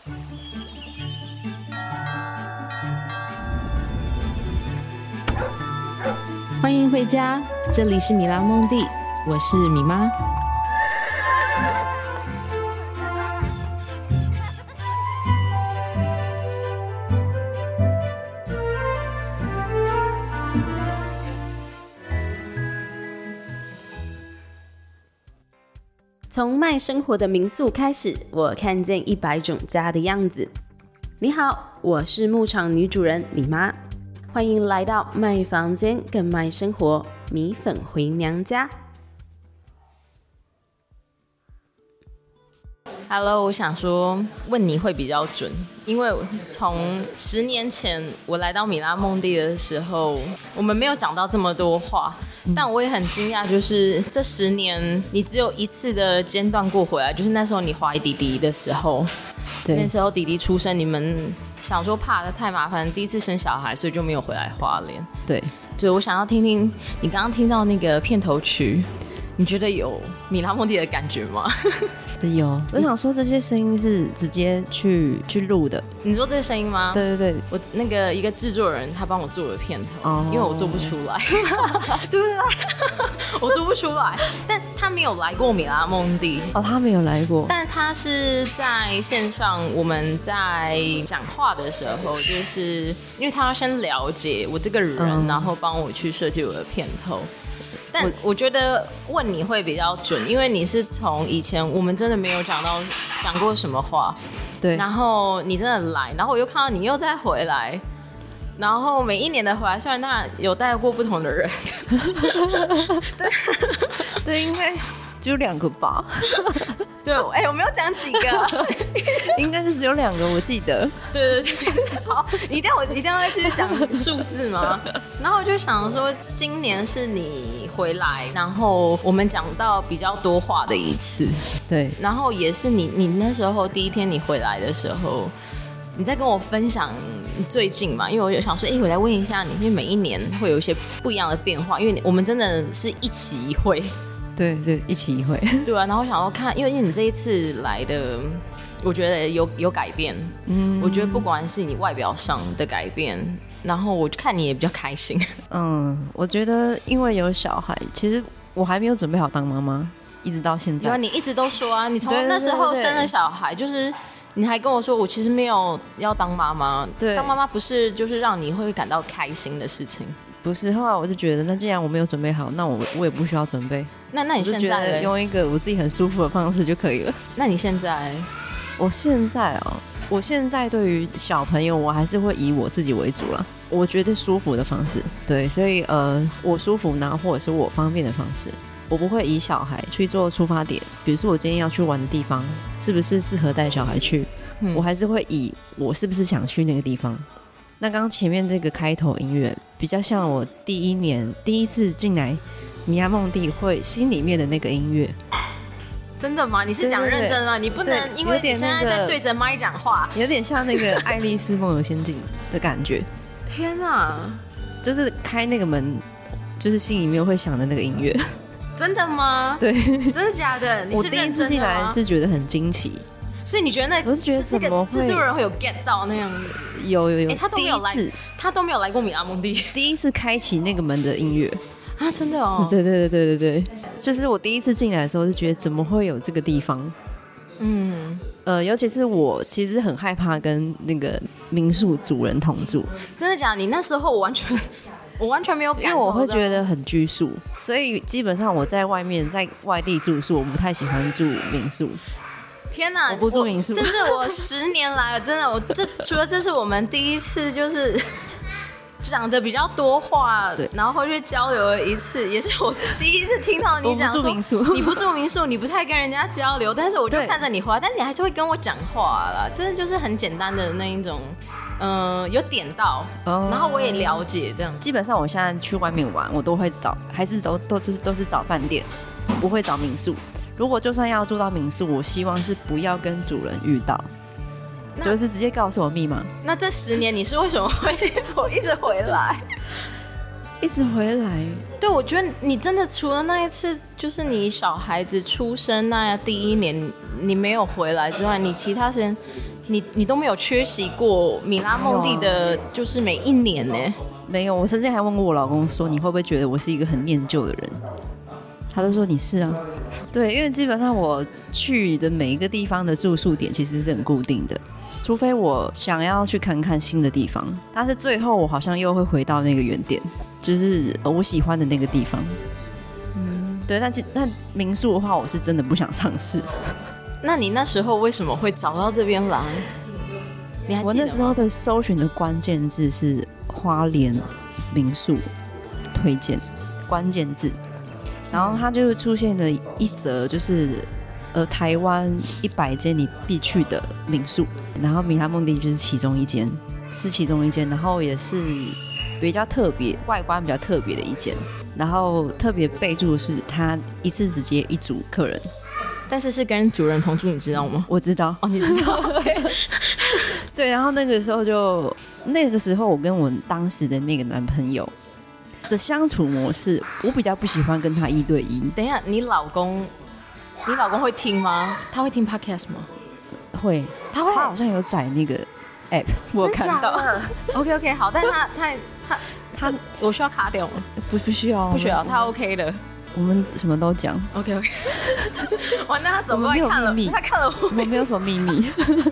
欢迎回家，这里是米拉梦蒂，我是米妈。从卖生活的民宿开始，我看见100种家的样子。你好，我是牧场女主人米妈，欢迎来到卖房间更卖生活，米粉回娘家。Hello， 我想说问你会比较准，因为从10年前我来到米拉梦蒂的时候，我们没有讲到这么多话，但我也很惊讶，就是这10年你只有一次的间断过回来，就是那时候你怀弟弟的时候，对，那时候弟弟出生，你们想说怕的太麻烦，第一次生小孩，所以就没有回来花莲。对，所以我想要听听你刚刚听到那个片头曲，你觉得有米拉梦蒂的感觉吗？ 有，我想说这些声音是直接去录的。 你说这个声音吗？ 对对对， 我那个一个制作人他帮我做了片头，因为我做不出来，对不对？我做不出来，但他没有来过米拉梦蒂哦，他没有来过， 但他是在线上，我们在讲话的时候，就是因为他要先了解我这个人，然后帮我去设计我的片头。但我觉得问你会比较准，因为你是从以前我们真的没有讲过什么话，对，然后你真的来，然后我又看到你又再回来，然后每一年的回来，虽然他有带过不同的人， 对，应该只有2个吧。 对，我没有讲几个， 应该是只有2个，我记得。 对对对，好，一定要再继续讲数字吗？然后我就想说，今年是你回来，然后我们讲到比较多话的一次，对，然后也是你那时候第一天你回来的时候，你在跟我分享最近嘛，因为我就想说，我来问一下你，因为每一年会有一些不一样的变化，因为我们真的是一期一会。 对对，一期一会。 对啊，然后我想要看，因为你这一次来的，我觉得有改变。我觉得不管是你外表上的改变，然后我看你也比较开心。 我觉得因为有小孩，其实我还没有准备好当妈妈，一直到现在。 因为你一直都说啊，你从那时候生了小孩，就是你还跟我说，我其实没有要当妈妈。对，当妈妈不是就是让你会感到开心的事情。不是，后来我就觉得，那既然我没有准备好，那我也不需要准备。 那你现在用一个我自己很舒服的方式就可以了。 那你现在？ 我现在对于小朋友，我还是会以我自己为主啦。我觉得舒服的方式，对，所以我舒服呢，或者是我方便的方式，我不会以小孩去做出发点。比如说我今天要去玩的地方，是不是适合带小孩去？我还是会以我是不是想去那个地方。那刚刚前面这个开头音乐比较像我第一次进来米拉梦蒂会心里面的那个音乐。 真的吗？你是讲认真吗？你不能因为你现在在对着麦讲话， 有点像那个《爱丽丝梦游仙境》的感觉。 天啊， 就是开那个门，就是心里面会想的那个音乐。 真的吗？对，真的假的？你是认真的吗？我第一次进来是觉得很惊奇。 所以你觉得我是觉得怎么会制作人会有 get 到那样子？ 有， 他都没有来过米拉梦蒂， 第一次开启那个门的音乐啊，真的哦。 对，就是我第一次进来的时候就觉得怎么会有这个地方？尤其是我其实很害怕跟那个民宿主人同住。 真的假的？你那时候我完全没有感受到， 因为我会觉得很拘束，所以基本上我在外面在外地住宿，我不太喜欢住民宿。 天哪！ 我不住民宿， 这是我10年来真的，除了这是我们第一次就是讲的比较多话，然后去交流了一次，也是我第一次听到你讲说你不住民宿，你不太跟人家交流，但是我就看着你回来，但是你还是会跟我讲话啦，真的就是很简单的那一种。有点到，然后我也了解这样。 基本上我现在去外面玩，我都会还是都是找饭店，不会找民宿。如果就算要住到民宿，我希望是不要跟主人遇到，就是直接告诉我密码。 那这10年你是为什么会我一直回来？ 一直回来。 对，我觉得你真的除了那一次，就是你小孩子出生那第一年你没有回来之外，你其他时间你都没有缺席过米拉梦蒂的，就是每一年呢。 没有，我曾经还问过我老公说，你会不会觉得我是一个很念旧的人？他就说你是啊。对，因为基本上我去的每一个地方的住宿点其实是很固定的，除非我想要去看看新的地方，但是最后我好像又会回到那个原点，就是我喜欢的那个地方。对，那民宿的话，我是真的不想尝试。 那你那时候为什么会找到这边来？你还记得吗？ 我那时候的搜寻的关键字是花莲民宿推荐关键字，然后它就出现了一则，就是台湾100间你必去的民宿，然后米拉梦蒂就是其中一间，然后也是比较特别，外观比较特别的一间，然后特别备注是它一次只接1组客人， 但是是跟主人同住，你知道吗？ 我知道。 哦，你知道。 对，然后那个时候我跟我当时的那个男朋友的相处模式，我比较不喜欢跟他1对1。 等一下，你老公会听吗？他会听 podcast 吗？ 会，他好像有载那个 app， 我有看到。 OK， 好，但他我需要卡掉吗？ 不需要， 不需要，他 OK 的。 我们什么都讲。 OK。哇，那他走过来看了，他看了我没有什么秘密。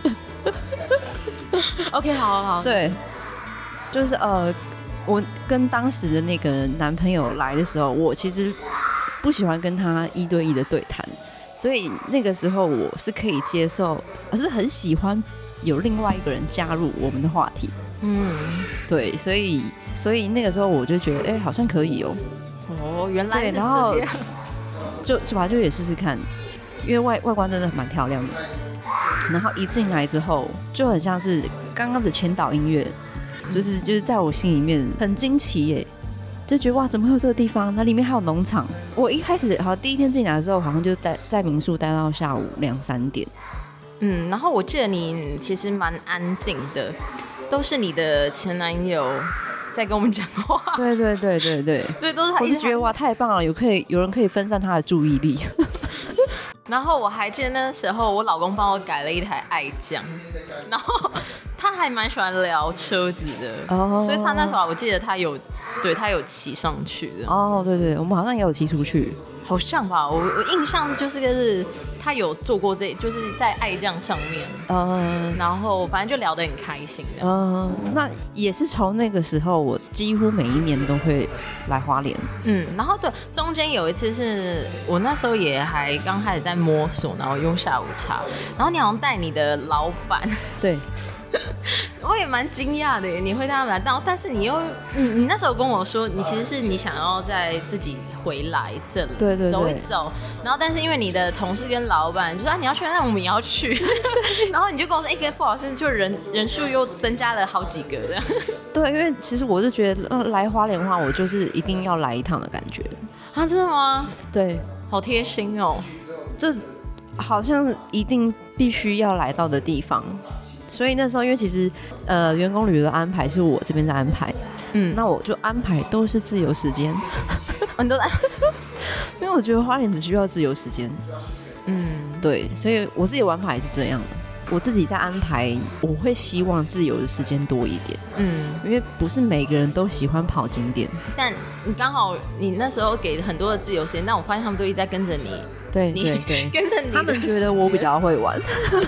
OK， 好。 对，就是我跟当时的那个男朋友来的时候，我其实不喜欢跟他1对1的对谈，所以那个时候我是可以接受，我是很喜欢有另外一个人加入我们的话题。对，所以那个时候我就觉得，好像可以哦。 原来是这样。 然后就把就也试试看，因为外观真的蛮漂亮的。然后一进来之后，就很像是刚刚的前导音乐，就是在我心里面很惊奇耶，就觉得哇，怎么会有这个地方？那里面还有农场。我一开始第一天进来的时候，好像就在民宿待到下午2、3点。 然后我记得你其实蛮安静的，都是你的前男友在跟我们讲话。 对，对， 都是他。 我是觉得哇，太棒了，有人可以分散他的注意力。 然后我还记得那时候我老公帮我改了一台爱将，然后他还蛮喜欢聊车子的，所以他那时候我记得他有骑上去的。 对，我们好像也有骑出去。 好像吧，我印象就是他有做过就是在爱将上面，然后反正就聊得很开心的。 那也是从那个时候，我几乎每一年都会来花莲。 然后对，中间有一次是我那时候也还刚开始在摸索，然后用下午茶，然后你好像带你的老板。 对。 我也蛮惊讶的耶，你会带他们来，但是你那时候跟我说，你其实是你想要再自己回来这里， 对， 走一走，然后但是因为你的同事跟老板就说你要去，那我们也要去，然后你就跟我说，跟傅老师就人数又增加了好几个这样。 对，因为其实我是觉得来花莲的话，我就是一定要来一趟的感觉。 啊，真的吗？ 对， 好贴心哦， 这好像一定必须要来到的地方。所以那时候，因为其实员工旅游的安排是我这边在安排，那我就安排都是自由时间， 很多因为我觉得花莲只需要自由时间，对，所以我自己的玩法也是这样的，我自己在安排，我会希望自由的时间多一点，因为不是每个人都喜欢跑景点， 但你刚好你那时候给很多的自由时间，但我发现他们都一直在跟着你。 对， 跟着你， 他们觉得我比较会玩。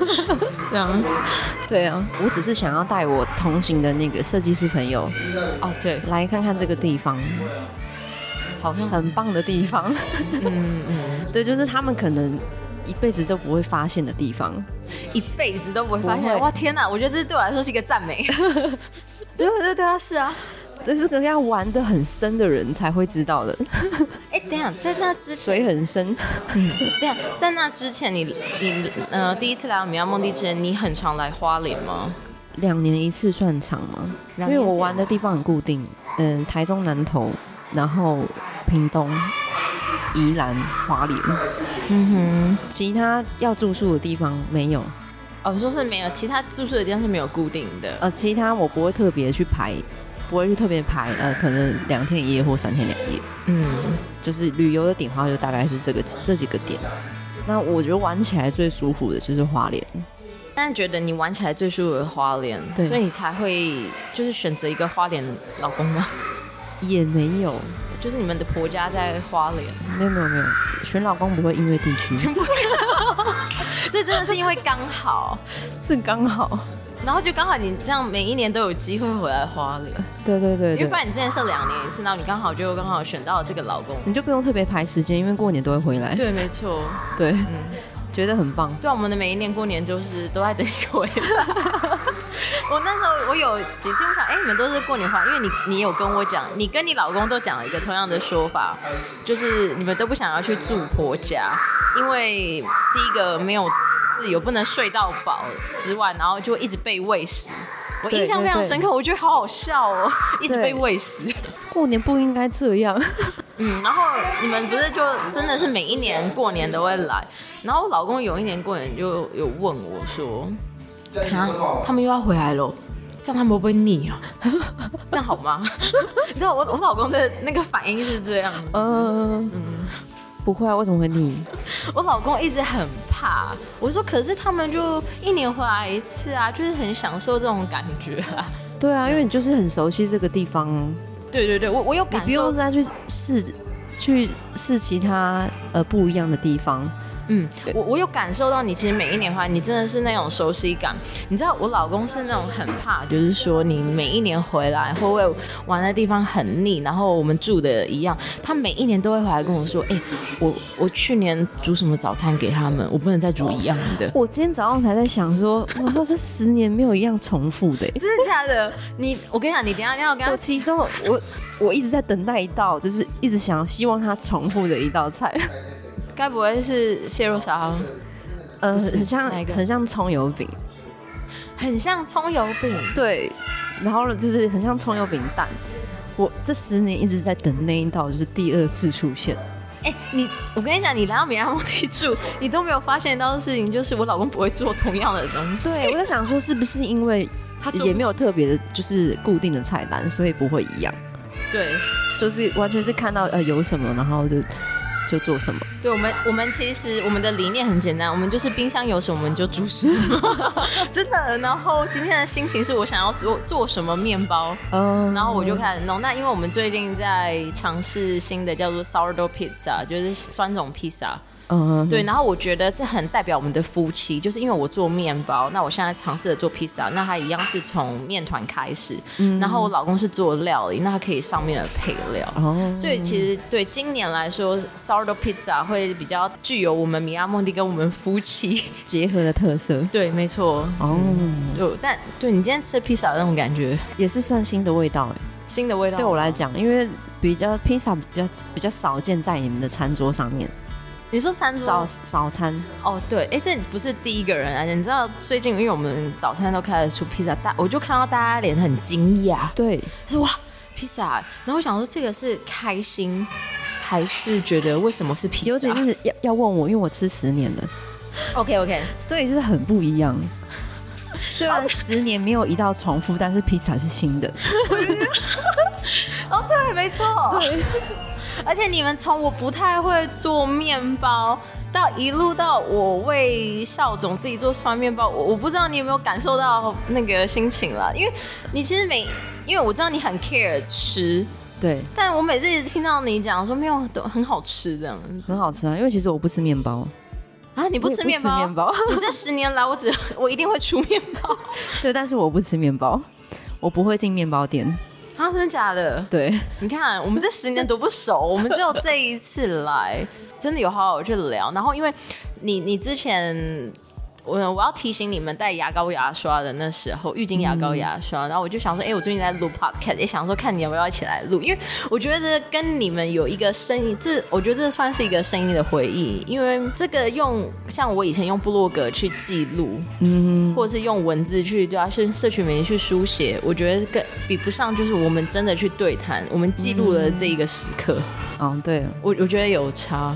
对啊，我只是想要带我同行的那个设计师朋友， 对， 来看看这个地方，好像很棒的地方。对，就是他们可能一辈子都不会发现的地方， 一辈子都不会发现。哇，天哪！我觉得这对我来说是一个赞美。对啊，是啊。 这是个要玩得很深的人才会知道的。 等一下，在那之前水很深。 等一下，在那之前你第一次来到米拉梦蒂之前，你很常来花莲吗 ？2年1次算长吗？因为我玩的地方很固定，台中南投，然后屏东、宜兰、花莲。其他要住宿的地方没有。 说是没有，其他住宿的地方是没有固定的。 其他我不会特别去排不会去特别排可能2天1夜或3天2夜。就是旅游的点的话，就大概是这几个点。那我觉得玩起来最舒服的就是花莲。 但觉得你玩起来最舒服的花莲，所以你才会就是选择一个花莲老公吗？ 也没有， 就是你们的婆家在花莲。 没有，选老公不会因为地区， 所以真的是因为刚好， 是刚好。 然后就刚好你这样每一年都有机会回来花莲。 对， 因为不然你之前是2年一次，然后你刚好选到了这个老公， 你就不用特别排时间，因为过年都会回来。 对，没错。 对，觉得很棒。 对啊，我们的每一年过年就是都在等你回来。我那时候我有几次我想，你们都是过年回来，因为你有跟我讲，你跟你老公都讲了一个同样的说法，就是你们都不想要去住婆家，因为第一个没有自由，不能睡到饱之外，然后就一直被喂食。我印象非常深刻，我觉得好好笑哦，一直被喂食。 过年不应该这样。 然后你们不是就真的是每一年过年都会来，然后我老公有一年过年就有问我说，他们又要回来了，这样他们会不会腻啊？这样好吗？你知道我老公的那个反应是这样的。 不会啊，为什么会腻？ 我老公一直很怕，我说可是他们就1年回来1次啊，就是很享受这种感觉啊。 对啊，因为你就是很熟悉这个地方。 对，我有感受， 你不用再去试其他不一样的地方。 我有感受到你其实每一年回来，你真的是那种熟悉感。你知道我老公是那种很怕，就是说你每一年回来会不会玩的地方很腻，然后我们住的一样，他每一年都会回来跟我说，我去年煮什么早餐给他们，我不能再煮一样的。 我今天早上才在想说，哇，这10年没有一样重复的。 真的假的？我跟你讲，你等一下要跟他。 我其中我一直在等待一道，就是一直希望它重复的一道菜。 该不会是蟹肉沙拉？ 很像葱油饼， 很像葱油饼。 对，然后就是很像葱油饼蛋。我这10年一直在等那一道，就是第2次出现。 我跟你讲，你来到米拉梦地住，你都没有发现到的事情，就是我老公不会做同样的东西。 对，我在想说，是不是因为他也没有特别的，就是固定的菜单，所以不会一样。 对， 就是完全是看到有什么，然后就做什么。 对，我们其实我们的理念很简单，我们就是冰箱有什么我们就煮什么，真的。然后今天的心情是我想要做什么面包，然后我就开始弄。那因为我们最近在尝试新的叫做 sourdough pizza， 就是酸种披萨。对，然后我觉得这很代表我们的夫妻，就是因为我做面包，那我现在尝试着做披萨，那他一样是从面团开始，然后我老公是做料理，那他可以上面的配料，所以其实对今年来说 sourdough pizza 会比较具有我们米拉梦蒂跟我们夫妻结合的特色。 对，没错。但对你今天吃的披萨的那种感觉，也是算新的味道新的味道。 对我来讲，因为披萨比较少见在你们的餐桌上面。 你说餐桌早餐对，这不是第一个人啊！你知道最近因为我们早餐都开始出披萨，我就看到大家脸很惊讶， 对， 说哇披萨，然后我想说这个是开心还是觉得为什么是披萨？ 有点就是要问我，因为我吃10年了。 OK， 所以就是很不一样。虽然10年没有一道重复，但是披萨是新的。 对，没错。对。而且你们从我不太会做面包，到一路到我为校总自己做酸面包，我不知道你有没有感受到那个心情啦。因为你其实因为我知道你很 care 吃， 对， 但我每次听到你讲说没有都很好吃这样， 很好吃啊。因为其实我不吃面包啊，你不吃面包？你这10年来我一定会出面包。 对，但是我不吃面包，我不会进面包店。 真的假的？ 对， 你看我们这10年多不熟，我们只有这一次来，真的有好好去聊。然后因为你之前我要提醒你们带牙膏牙刷的那时候，浴巾牙膏牙刷，然后我就想说我最近在录 podcast， 也想说看你要不要一起来录，因为我觉得跟你们有一个声音，我觉得这算是一个声音的回忆，因为这个像我以前用部落格去记录，或者是用文字去是社群媒体去书写，我觉得比不上就是我们真的去对谈，我们记录了这一个时刻。 对， 我觉得有差。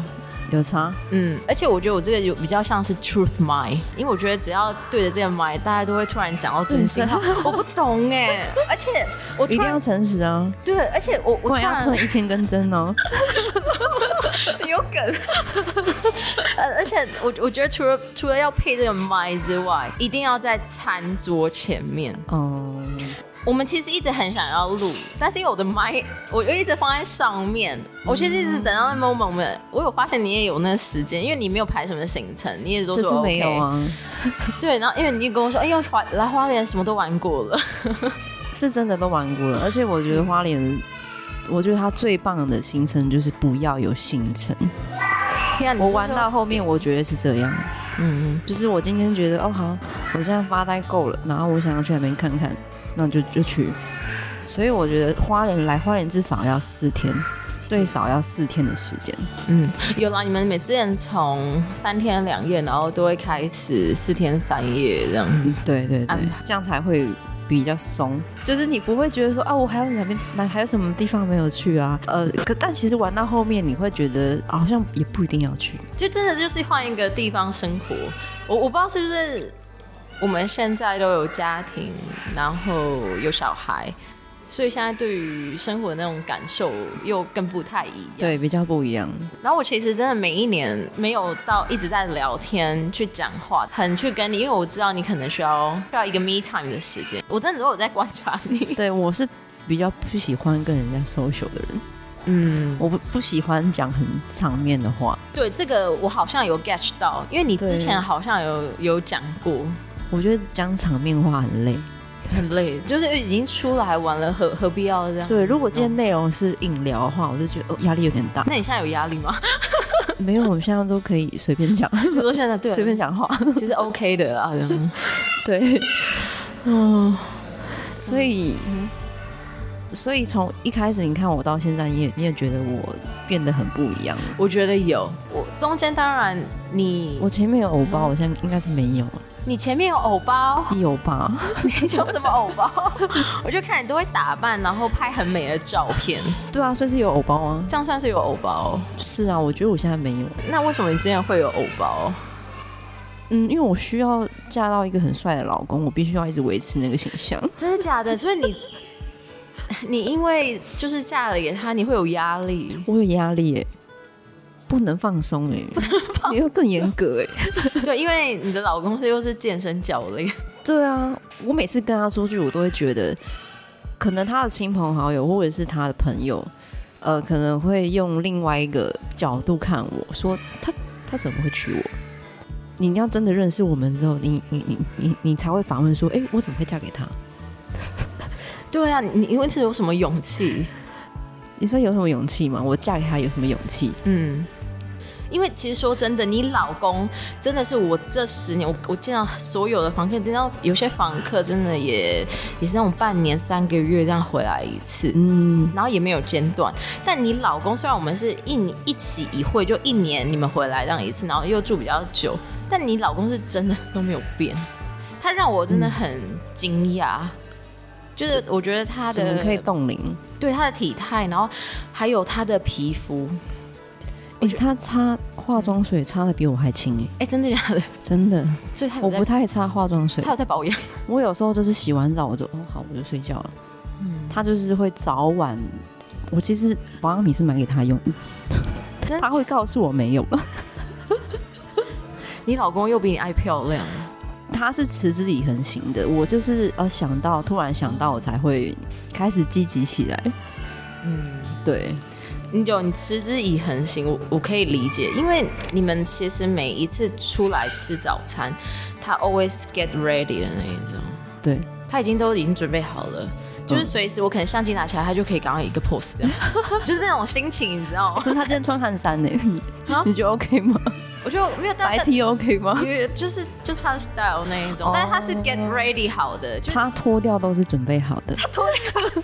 有差。 而且我觉得我这个有比较像是 truth mind， 因为我觉得只要对着这个 mind， 大家都会突然讲到真心话。我不懂哎，而且我一定要诚实啊。 对，而且我不然要吞1000根针哦。 有梗。而且我觉得除了要配这个 mind 之外，一定要在餐桌前面。我们其实一直很想要录，但是因为我的麦，我就一直放在上面。我其实一直等到那 moment， 我有发现你也有那个时间，因为你没有排什么行程，你也都说 OK。这次没有啊。对，然后因为你跟我说，哎呦，来花莲什么都玩过了， 是真的都玩过了。而且我觉得花莲，我觉得它最棒的行程就是不要有行程。我玩到后面，我觉得是这样。就是我今天觉得好，我现在发呆够了，然后我想要去那边看看。那就去，所以我觉得花莲至少要4天，最少要4天的时间。 有啦，你们之前从3天2夜，然后都会开始4天3夜这样。 对，这样才会比较松，就是你不会觉得说我还有什么地方没有去啊？但其实玩到后面，你会觉得好像也不一定要去， 就真的就是换一个地方生活。我不知道是不是。我们现在都有家庭，然后有小孩，所以现在对于生活的那种感受又更不太一样。 对，比较不一样。 然后我其实真的每一年没有到一直在聊天去讲话，很去跟你，因为我知道你可能需要一个 me time 的时间。我真的都有在观察你。 对，我是比较不喜欢跟人家 social 的人。我不喜欢讲很场面的话。 对，这个我好像有 get 到，因为你之前好像有讲过。 我觉得讲场面话很累， 很累，就是已经出来玩了，何必要这样？ 对，如果今天内容是硬聊的话，我就觉得压力有点大。 那你现在有压力吗？ 没有，我们现在都可以随便讲。 你说现在对， 随便讲话， 其实 OK 的啊。 对，所以从一开始你看我到现在，你也觉得我变得很不一样。 我觉得有，我中间当然我前面有偶包，我现在应该是没有。 你前面有偶包？ 有吧？ 你有什么偶包？我就看你都会打扮，然后拍很美的照片。 对啊，所以是有偶包啊。 这样算是有偶包？ 是啊，我觉得我现在没有。 那为什么你之前会有偶包？ 因为我需要嫁到一个很帅的老公，我必须要一直维持那个形象。 真的假的？所以你因为就是嫁了给他，你会有压力？ 我有压力耶。不能放松你要更严格对，因为你的老公又是健身教练。 对啊，我每次跟他出去，我都会觉得，可能他的亲朋好友或者是他的朋友，可能会用另外一个角度看我，说他怎么会娶我？你要真的认识我们之后，你才会反问说，我怎么会嫁给他？ 对啊，你因为这有什么勇气？ 你说有什么勇气吗？我嫁给他有什么勇气？ 因为其实说真的，你老公真的是我这10年我见到所有的房客，见到有些房客真的也是那种半年3个月这样回来一次，然后也没有间断。但你老公虽然我们是一起一会就1年你们回来这样一次，然后又住比较久，但你老公是真的都没有变，他让我真的很惊讶。就是我觉得他的怎么可以冻龄？ 对，他的体态，然后还有他的皮肤。 他擦化妆水擦的比我还轻真的假的？ 真的。 所以他我不太擦化妆水， 他有在保养。 我有时候就是洗完澡我就好，我就睡觉了。他就是会早晚，我其实保养品是买给他用，他会告诉我没有了。 你老公又比你爱漂亮。 他是持之以恒型的，我就是突然想到，我才会开始积极起来。对。 你持之以恒型，我可以理解，因为你们其实每一次出来吃早餐，他 always get ready 的那一种。 对， 他已经准备好了，就是随时我可能相机拿起来，他就可以赶快一个 pose 这样就是那种心情，你知道吗？ 可是他今天穿汗衫呢，你觉得 OK 吗？ 我觉得没有白 T OK 吗？ 就是他的 style 那一种，但是他是 get ready 好的， 他脱掉都是准备好的。 他脱掉。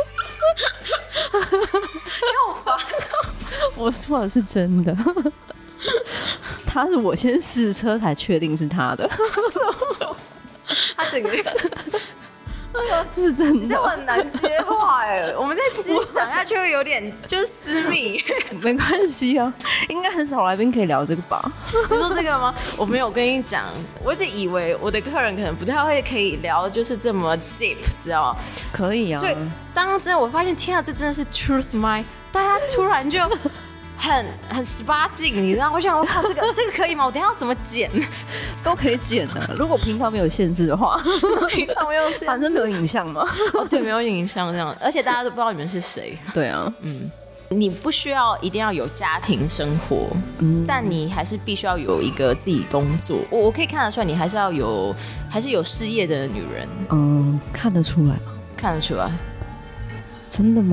你好烦我说的是真的。他是我先试车才确定是他的。 他整个是真的。 这很难接话哎，我们再继续讲下去会有点就是私密。 没关系啊，应该很少来宾可以聊这个吧？ 你说这个吗？我没有，我跟你讲，我一直以为我的客人可能不太会可以聊，就是这么 deep， 知道吗？ 可以啊。 所以当真的我发现，天啊，这真的是 truth mind， 大家突然就很18禁，你知道？我想，我靠，这个可以吗？我等一下要怎么剪？ 都可以剪的，如果平常没有限制的话。 平常没有限制， 反正没有影像嘛。 哦，对，没有影像这样，而且大家都不知道你们是谁。 对啊， 你不需要一定要有家庭生活，但你还是必须要有一个自己工作。我可以看得出来，你还是有事业的女人。 看得出来吗？ 看得出来。 真的吗？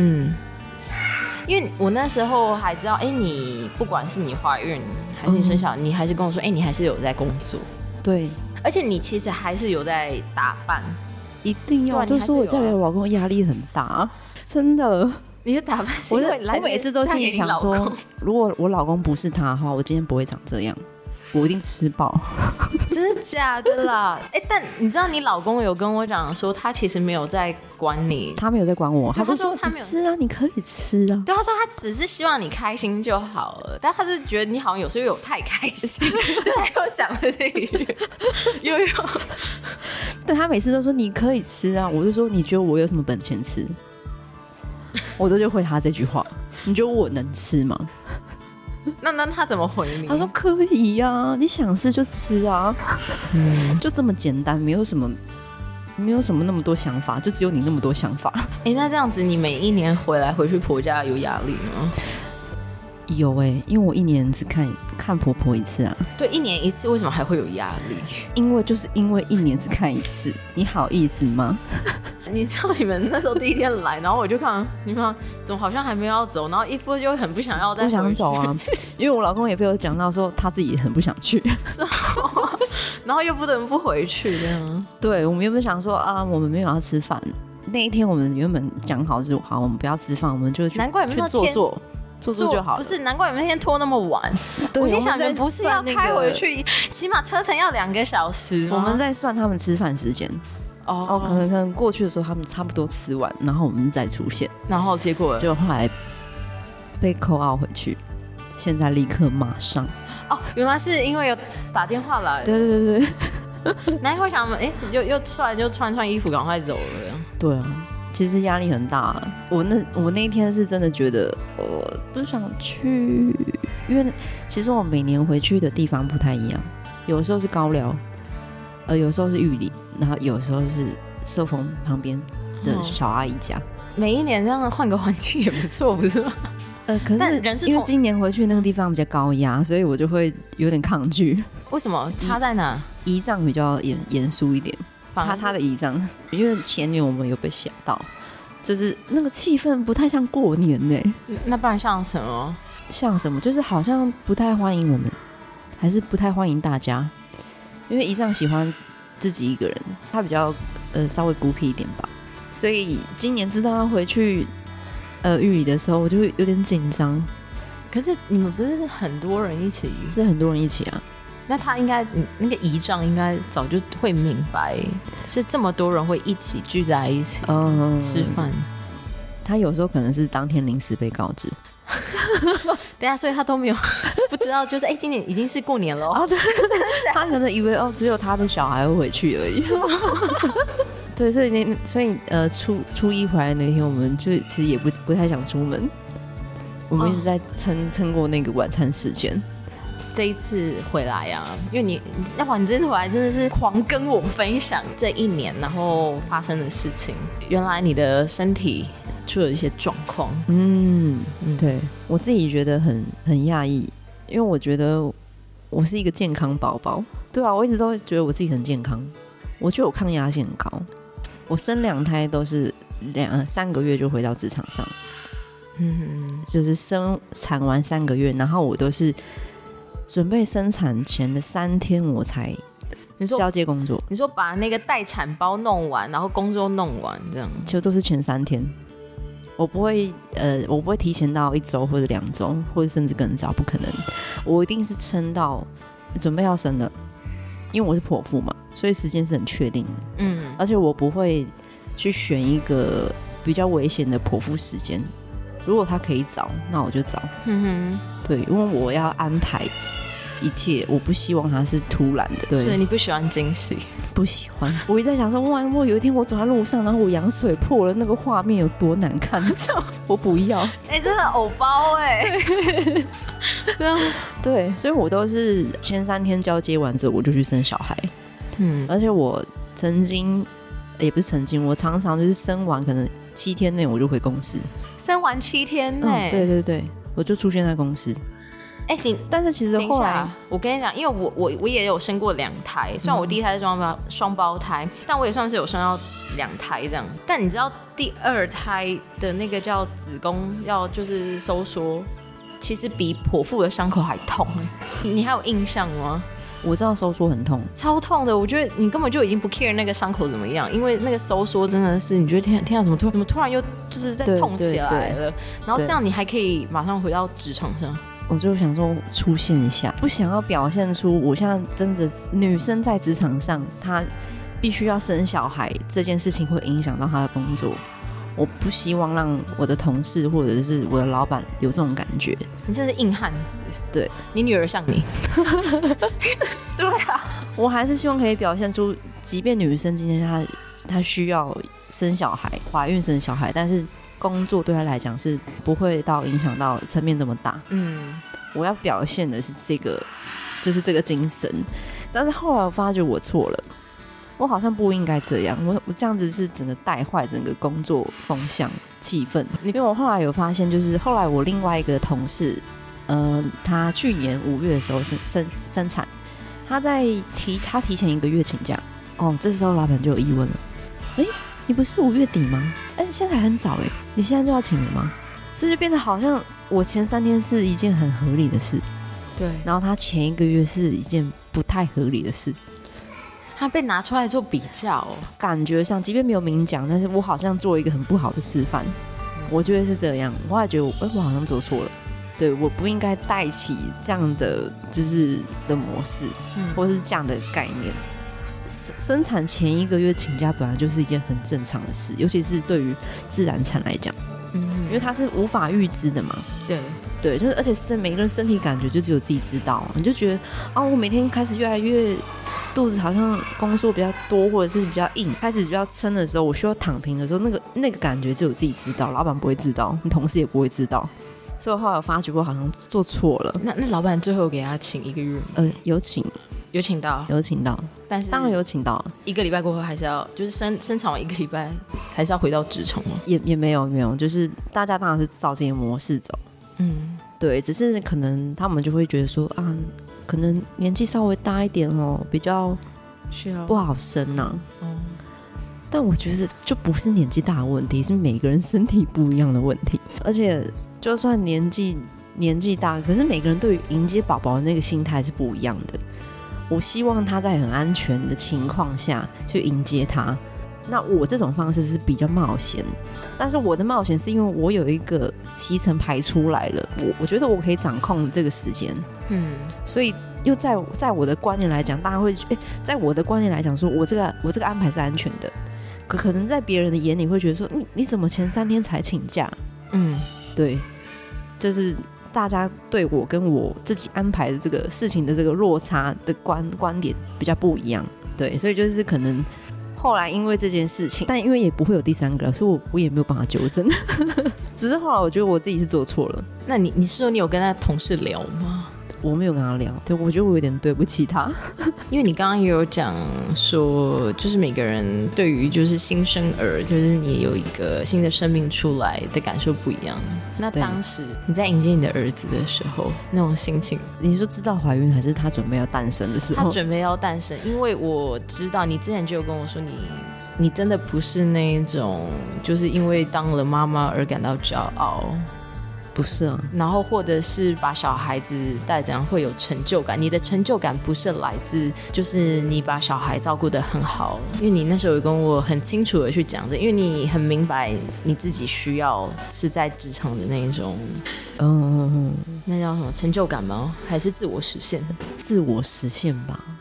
因为我那时候还知道，你不管是你怀孕还是你生小孩，你还是跟我说，你还是有在工作。 对， 而且你其实还是有在打扮。 一定要，就说我嫁给我老公压力很大，真的。 你的打扮是因为我每次都心里想说，如果我老公不是他的话，我今天不会长这样，我一定吃饱。 真的假的啦？但你知道你老公有跟我讲说，他其实没有在管你， 他没有在管我，他就说他没有吃啊，你可以吃啊。 对，他说他只是希望你开心就好了，但他是觉得你好像有时候有太开心。对，他有讲了这一句，有。 对，他每次都说你可以吃啊，我就说你觉得我有什么本钱吃？我都就回他这句话，你觉得我能吃吗？ 那他怎么回你？ 他说可以呀、啊，你想吃就吃啊，就这么简单，没有什么那么多想法，就只有你那么多想法。 那这样子，你每一年回去婆家有压力吗？ 有因为我一年只看婆婆一次啊。 对，一年一次，为什么还会有压力？ 因为一年只看一次，你好意思吗？ 你知道你们那时候第一天来，然后我就看你们怎么好像还没有要走，然后一副就很不想要再回去。 不想走啊，因为我老公也被我讲到说他自己很不想去， 然后又不得不回去这样。 对，我们原本想说啊，我们没有要吃饭，那一天我们原本讲好是好，我们不要吃饭，我们就去难怪你们去坐就好了。 不是，难怪你们那天拖那么晚。 对， 我心想，你们不是要开回去，起码车程要2个小时吗？ 我们在算他们吃饭时间。可能过去的时候他们差不多吃完，然后我们再出现， 然后结果后来被扣out回去，现在立刻马上。 原来是因为有打电话来。 对。 难怪想又穿衣服赶快走了。 对啊，其实压力很大。我那一天是真的觉得我不想去，因为其实我每年回去的地方不太一样，有时候是高寮，有时候是玉里，然后有时候是寿丰旁边的小阿姨家。 每一年这样换个环境也不错，不是吗？ 可是因为今年回去那个地方比较高压，所以我就会有点抗拒。 为什么？差在哪？ 仪仗比较严肃一点，他的仪仗，因为前年我们有被吓到，就是那个气氛不太像过年呢。 那不然像什么？ 像什么？就是好像不太欢迎我们，还是不太欢迎大家，因为仪仗喜欢自己一个人，他比较稍微孤僻一点吧，所以今年知道要回去玉里的时候，我就会有点紧张。 可是你们不是很多人一起？ 是很多人一起啊。 那他应该，那个姨丈应该早就会明白，是这么多人会一起聚在一起吃饭。 他有时候可能是当天临时被告知。 等一下，所以他都没有不知道，就是今年已经是过年了。 对，他可能以为只有他的小孩会回去而已。对，所以初一回来那天，我们就其实也不太想出门，我们一直在撑过那个晚餐时间。 这一次回来啊，因为你这次回来真的是狂跟我分享这一年然后发生的事情。原来你的身体出了一些状况。 对，我自己觉得很讶异，因为我觉得我是一个健康宝宝。对啊，我一直都觉得我自己很健康，我觉得我抗压性很高，我生2胎都是3个月就回到职场上。就是生产完3个月，然后我都是准备生产前的3天我才交接工作。 你说把那个待产包弄完，然后工作弄完，这样就都是前3天。我不会提前到1周或者2周，或者甚至更早，不可能。我一定是撑到准备要生了， 因为我是剖腹嘛，所以时间是很确定的。而且我不会去选一个比较危险的剖腹时间，如果他可以早，那我就早。对，因为我要安排一切，我不希望它是突然的。对， 所以你不喜欢惊喜？ 不喜欢。我一直在想说，哇，如果有一天我走在路上，然后我羊水破了，那个画面有多难看？我不要。 真的偶包对，所以我都是前3天交接完之后，我就去生小孩。而且我曾经，也不是曾经，我常常就是生完可能7天内我就回公司。 生完7天内？ 对对对，我就出现在公司。但是其实后来我跟你讲，因为我也有生过2胎，虽然我第一胎是双胞胎，但我也算是有生到2胎这样。但你知道第2胎的那个叫子宫要就是收缩，其实比剖腹的伤口还痛你还有印象吗？ 我知道收缩很痛， 超痛的。我觉得你根本就已经不 care 那个伤口怎么样，因为那个收缩真的是你觉得天啊，怎么突然又就是在痛起来了，然后这样你还可以马上回到职场上。 我就想说出现一下，不想要表现出我现在真的女生在职场上她必须要生小孩这件事情会影响到她的工作，我不希望让我的同事或者是我的老板有这种感觉。 你真是硬汉子。 对， 你女儿像你。对啊， 我还是希望可以表现出，即便女生今天她需要生小孩，怀孕生小孩，但是工作对她来讲是不会到影响到层面这么大。我要表现的是这个，就是这个精神。但是后来我发觉我错了，我好像不应该这样，我这样子是整个带坏整个工作风向气氛。因为我后来有发现，就是后来我另外一个同事，他去年5月的时候生产，他提前1个月请假。这时候老板就有疑问了，你不是5月底吗？现在还很早你现在就要请了吗？这就变得好像我前3天是一件很合理的事， 对， 然后他前1个月是一件不太合理的事， 他被拿出来做比较感觉上即便没有明讲，但是我好像做一个很不好的示范。我觉得是这样，我还觉得我好像做错了，对，我不应该带起这样的就是的模式，或是这样的概念。生产前1个月请假本来就是一件很正常的事，尤其是对于自然产来讲，因为它是无法预知的嘛。对，就是而且每个人身体感觉就只有自己知道，你就觉得我每天开始越来越肚子好像宫缩比较多，或者是比较硬，开始比较撑的时候，我需要躺平的时候，那个感觉只有自己知道，老板不会知道，你同事也不会知道。所以后来我发觉我好像做错了。 那老板最后给他请1个月吗？ 有请到， 但是当然有请到。 1个礼拜过后还是要，就是生产完1个礼拜还是要回到职场吗？ 也没有，就是大家当然是照这些模式走。对，只是可能他们就会觉得说可能年纪稍微大一点比较不好生但我觉得就不是年纪大的问题，是每个人身体不一样的问题。而且就算年纪大，可是每个人对于迎接宝宝的那个心态是不一样的。我希望他在很安全的情况下去迎接他，那我这种方式是比较冒险，但是我的冒险是因为我有一个期程排出来了，我觉得我可以掌控这个时间，所以又在我的观念来讲，大家会在我的观念来讲说我这个安排是安全的，可能在别人的眼里会觉得说你怎么前3天才请假？对，就是大家对我跟我自己安排的这个事情的这个落差的观点比较不一样。对，所以就是可能后来因为这件事情，但因为也不会有第3个，所以我也没有办法纠正。只是后来我觉得我自己是做错了。 那你说你有跟他同事聊吗？ 我没有跟他聊，对，我觉得我有点对不起他。 因为你刚刚也有讲说，就是每个人对于就是新生儿，就是你有一个新的生命出来的感受不一样。那当时你在迎接你的儿子的时候，那种心情， 你说知道怀孕还是他准备要诞生的时候？ 他准备要诞生，因为我知道你之前就有跟我说你真的不是那一种就是因为当了妈妈而感到骄傲。 不是啊， 然后或者是把小孩子带这样会有成就感，你的成就感不是来自就是你把小孩照顾得很好，因为你那时候有跟我很清楚的去讲的，因为你很明白你自己需要是在职场的那一种那叫什么成就感吗？还是自我实现？ 自我实现吧。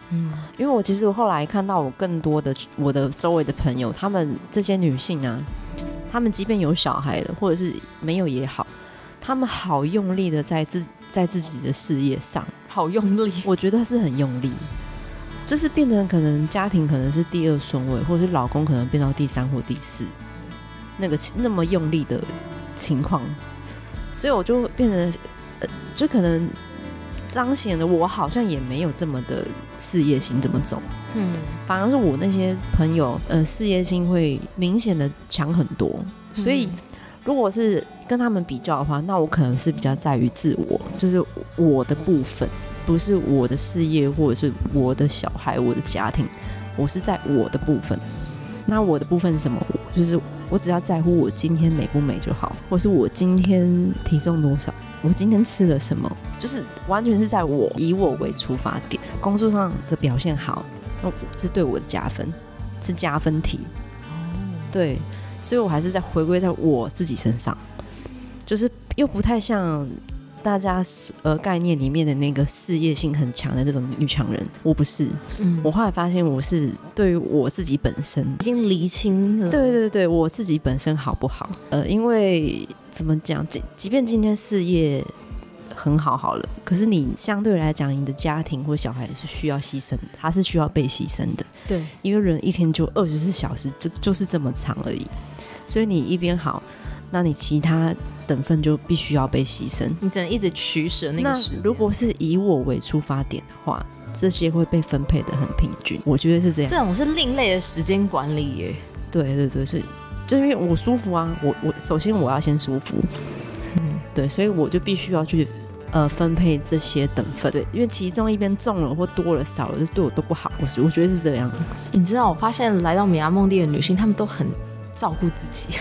因为我其实我后来看到我更多的我的周围的朋友，他们这些女性啊，他们即便有小孩了，或者是没有也好，他们好用力的在自己的事业上， 好用力， 我觉得是很用力，就是变成可能家庭可能是第2顺位，或者是老公可能变到第3或第4，那么用力的情况，所以我就变成就可能彰显了我好像也没有这么的事业心这么重，反而是我那些朋友事业心会明显的强很多，所以如果是跟他们比较的话，那我可能是比较在于自我，就是我的部分，不是我的事业或者是我的小孩我的家庭，我是在我的部分。那我的部分是什么？就是我只要在乎我今天美不美就好，或是我今天体重多少，我今天吃了什么，就是完全是在我以我为出发点。工作上的表现好，那是对我的加分，是加分题。对，所以我还是在回归在我自己身上，就是又不太像大家概念里面的那个事业性很强的那种女强人，我不是。我后来发现我是对于我自己本身已经厘清了。 对对对，我自己本身好不好？因为怎么讲，即便今天事业很好了，可是你相对来讲，你的家庭或小孩是需要牺牲的，它是需要被牺牲的。 对， 因为人一天就24小时，就是这么长而已，所以你一边好，那你其他等分就必须要被牺牲， 你只能一直取舍那个时间。 那如果是以我为出发点的话，这些会被分配的很平均，我觉得是这样。 这种是另类的时间管理耶。 对对对，是就因为我舒服啊，我首先我要先舒服，对，所以我就必须要去分配这些等分，对，因为其中一边重了或多了少了，就对我都不好，我觉得是这样。 你知道，我发现来到米拉梦蒂的女性，她们都很照顾自己。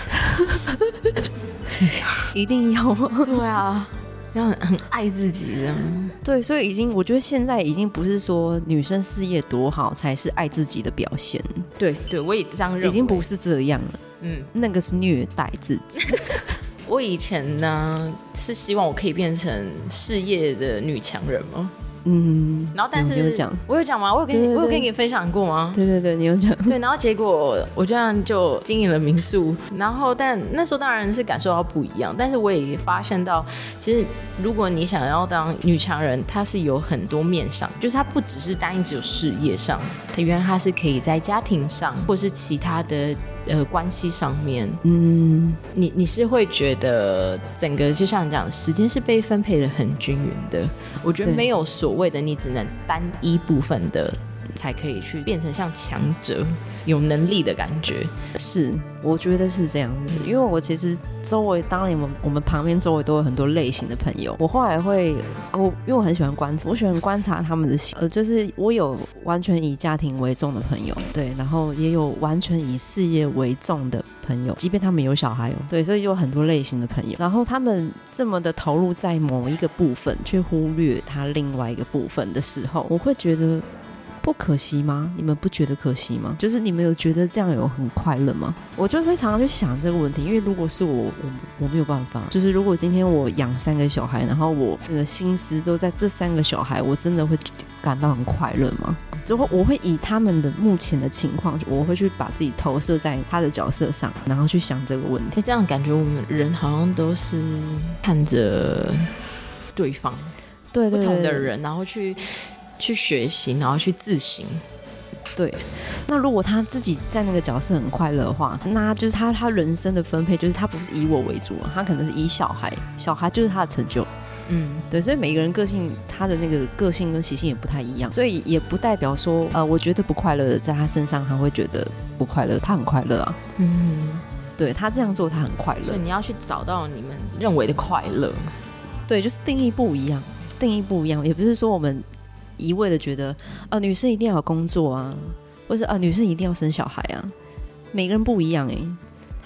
一定要吗？ 对啊，要很爱自己这样。 对，所以我觉得现在已经不是说女生事业多好才是爱自己的表现。 对对，我也这样认为， 已经不是这样了。那个是虐待自己。 我以前呢是希望我可以变成事业的女强人吗？然后但是我有讲吗？我有跟你分享过吗？ 对对对，你有讲。 对，然后结果我这样就经营了民宿，然后但那时候当然是感受到不一样，但是我也发现到，其实如果你想要当女强人，它是有很多面上，就是它不只是单一只有事业上，它原来它是可以在家庭上或是其他的关系上面，你是会觉得整个就像你讲，时间是被分配的很均匀的。我觉得没有所谓的你只能单一部分的才可以去变成像强者有能力的感觉。 是，我觉得是这样子。因为我其实周围，当然我们旁边周围都有很多类型的朋友。我后来会，因为我很喜欢观察，我喜欢观察他们的就是我有完全以家庭为重的朋友，对，然后也有完全以事业为重的朋友，即便他们有小孩对，所以有很多类型的朋友。然后他们这么的投入在某一个部分，却忽略他另外一个部分的时候，我会觉得不可惜吗？你们不觉得可惜吗？就是你们有觉得这样有很快乐吗？我就会常常去想这个问题，因为如果是我没有办法，就是如果今天我养3个小孩，然后我整个心思都在这3个小孩，我真的会感到很快乐吗？就我会以他们的目前的情况，我会去把自己投射在他的角色上，然后去想这个问题。 这样感觉我们人好像都是看着对方， 对对对， 不同的人，然后去学习，然后去自省。 对，那如果他自己在那个角色很快乐的话，那就是他人生的分配，就是他不是以我为主，他可能是以小孩就是他的成就。对，所以每个人个性，他的那个个性跟习性也不太一样，所以也不代表说，我觉得不快乐的在他身上，他会觉得不快乐，他很快乐啊。对，他这样做他很快乐， 所以你要去找到你们认为的快乐。 对，就是定义不一样，也不是说我们一味的觉得女生一定要有工作啊，或是女生一定要生小孩啊，每个人不一样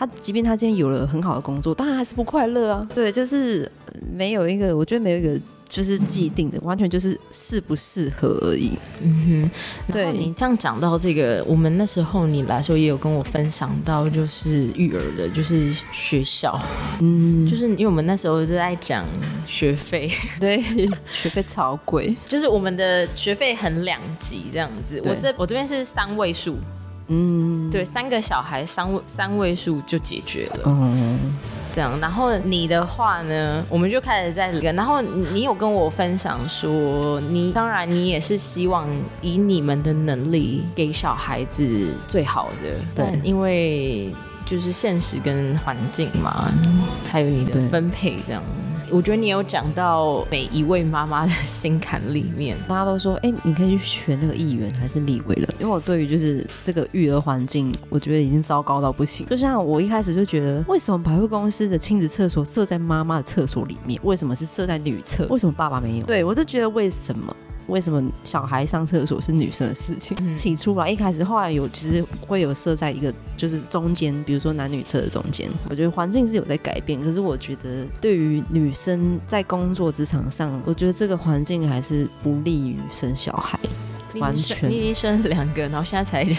他即便他今天有了很好的工作，当然还是不快乐啊。对，就是没有一个，我觉得没有一个就是既定的，完全就是适不适合而已。 对，你这样讲到这个，我们那时候你来说也有跟我分享到，就是育儿的，就是学校，就是因为我们那时候就在讲学费， 对，学费超贵， 就是我们的学费很两极这样子。我这边是3位数。对，3个小孩3位数就解决了。这样，然后你的话呢，我们就开始在聊。然后你有跟我分享说，当然你也是希望以你们的能力给小孩子最好的，但因为就是现实跟环境嘛，还有你的分配这样。我觉得你有讲到每一位妈妈的心坎里面， 大家都说你可以去选那个议员还是立委了，因为我对于就是这个育儿环境我觉得已经糟糕到不行。就像我一开始就觉得，为什么百货公司的亲子厕所设在妈妈的厕所里面，为什么是设在女厕，为什么爸爸没有？对，我就觉得为什么小孩上厕所是女生的事情？起初吧，一开始，后来其实会有设在一个就是中间，比如说男女厕的中间。我觉得环境是有在改变，可是我觉得对于女生在工作职场上，我觉得这个环境还是不利于生小孩。完全， 你已经生了2个，然后现在才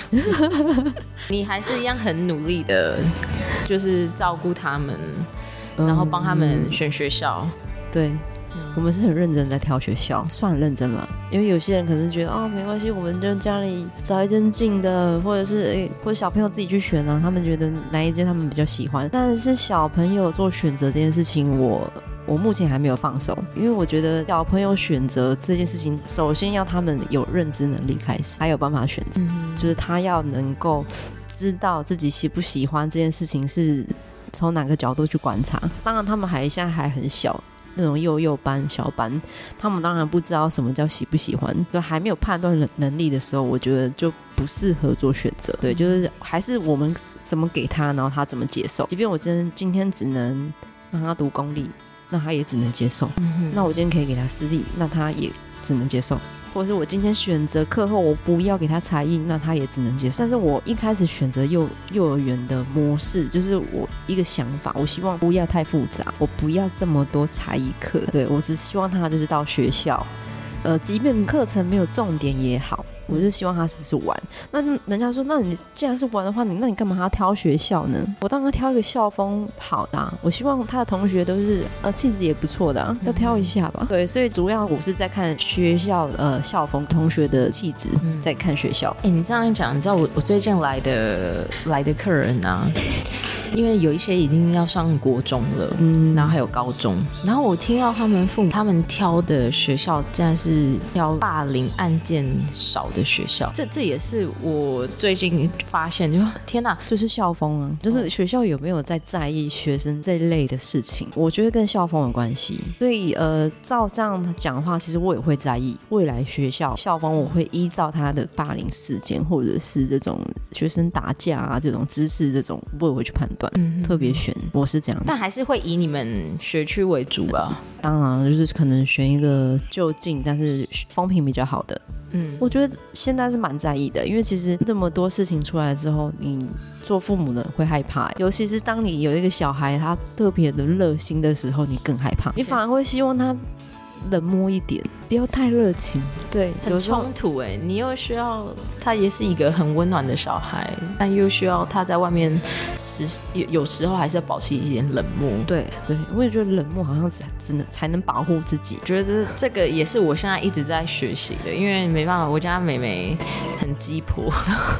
2，你还是一样很努力的，就是照顾他们，然后帮他们选学校。 对。我们是很认真在挑学校，算很认真嘛？因为有些人可能觉得没关系，我们就家里找一间近的，或者是或者小朋友自己去选啊，他们觉得哪一间他们比较喜欢。但是小朋友做选择这件事情，我目前还没有放手，因为我觉得小朋友选择这件事情，首先要他们有认知能力开始，才有办法选择，就是他要能够知道自己喜不喜欢这件事情是从哪个角度去观察。当然他们现在还很小，那种幼班小班，他们当然不知道什么叫喜不喜欢，就还没有判断能力的时候，我觉得就不适合做选择。对，就是还是我们怎么给他，然后他怎么接受。即便我今天只能让他读公立，那他也只能接受。那我今天可以给他私立，那他也只能接受。或者是我今天选择课后我不要给他才艺，那他也只能接受。但是我一开始选择幼儿园的模式，就是我一个想法，我希望不要太复杂，我不要这么多才艺课，对，我只希望他就是到学校，即便课程没有重点也好，我就希望他只是玩。那人家说，那你既然是玩的话，那你干嘛还要挑学校呢？我当然挑一个校风好的啊，我希望他的同学都是气质也不错的啊，要挑一下吧。对，所以主要我是在看学校校风、同学的气质，在看学校。 你这样一讲，你知道我最近来的客人啊，因为有一些已经要上国中了，然后还有高中，然后我听到他们父母他们挑的学校竟然是挑霸凌案件少的学校，这也是我最近发现，就天哪， 就是校风啊，就是学校有没有在意学生这一类的事情，我觉得跟校风有关系。所以照这样讲的话，其实我也会在意未来学校校风，我会依照他的霸凌事件或者是这种学生打架啊这种知识，这种我也会去判断，特别选，我是这样子。 但还是会以你们学区为主吧？ 当然，就是可能选一个就近但是风评比较好的。我觉得现在是蛮在意的，因为其实这么多事情出来之后，你做父母的会害怕，尤其是当你有一个小孩他特别的热心的时候，你更害怕，你反而会希望他冷漠一点，不要太热情。对， 很冲突你又需要他也是一个很温暖的小孩，但又需要他在外面有时候还是要保持一点冷漠。 对，我也觉得冷漠好像才能保护自己。 觉得这个也是我现在一直在学习的，因为没办法，我家妹妹很鸡婆。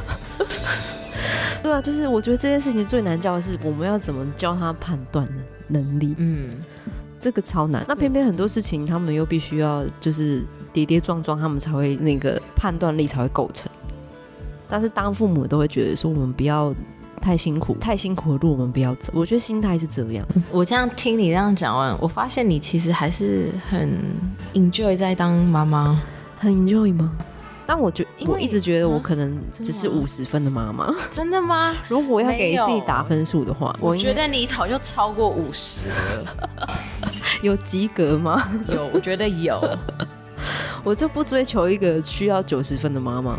对啊，就是我觉得这件事情最难教的是我们要怎么教他判断的能力。这个超难。那偏偏很多事情他们又必须要就是跌跌撞撞，他们才会那个判断力才会构成。但是当父母都会觉得说，我们不要太辛苦的路我们不要走。我觉得心态是这样。 我这样听你这样讲完，我发现你其实还是很 enjoy 在当妈妈。 很 enjoy 吗？但我一直觉得我可能只是50分的妈妈。 真的吗？ 如果我要给自己打分数的话， 我觉得你早就超过50了。 有及格吗？ 有，我觉得有。 我就不追求一个需要90分的妈妈。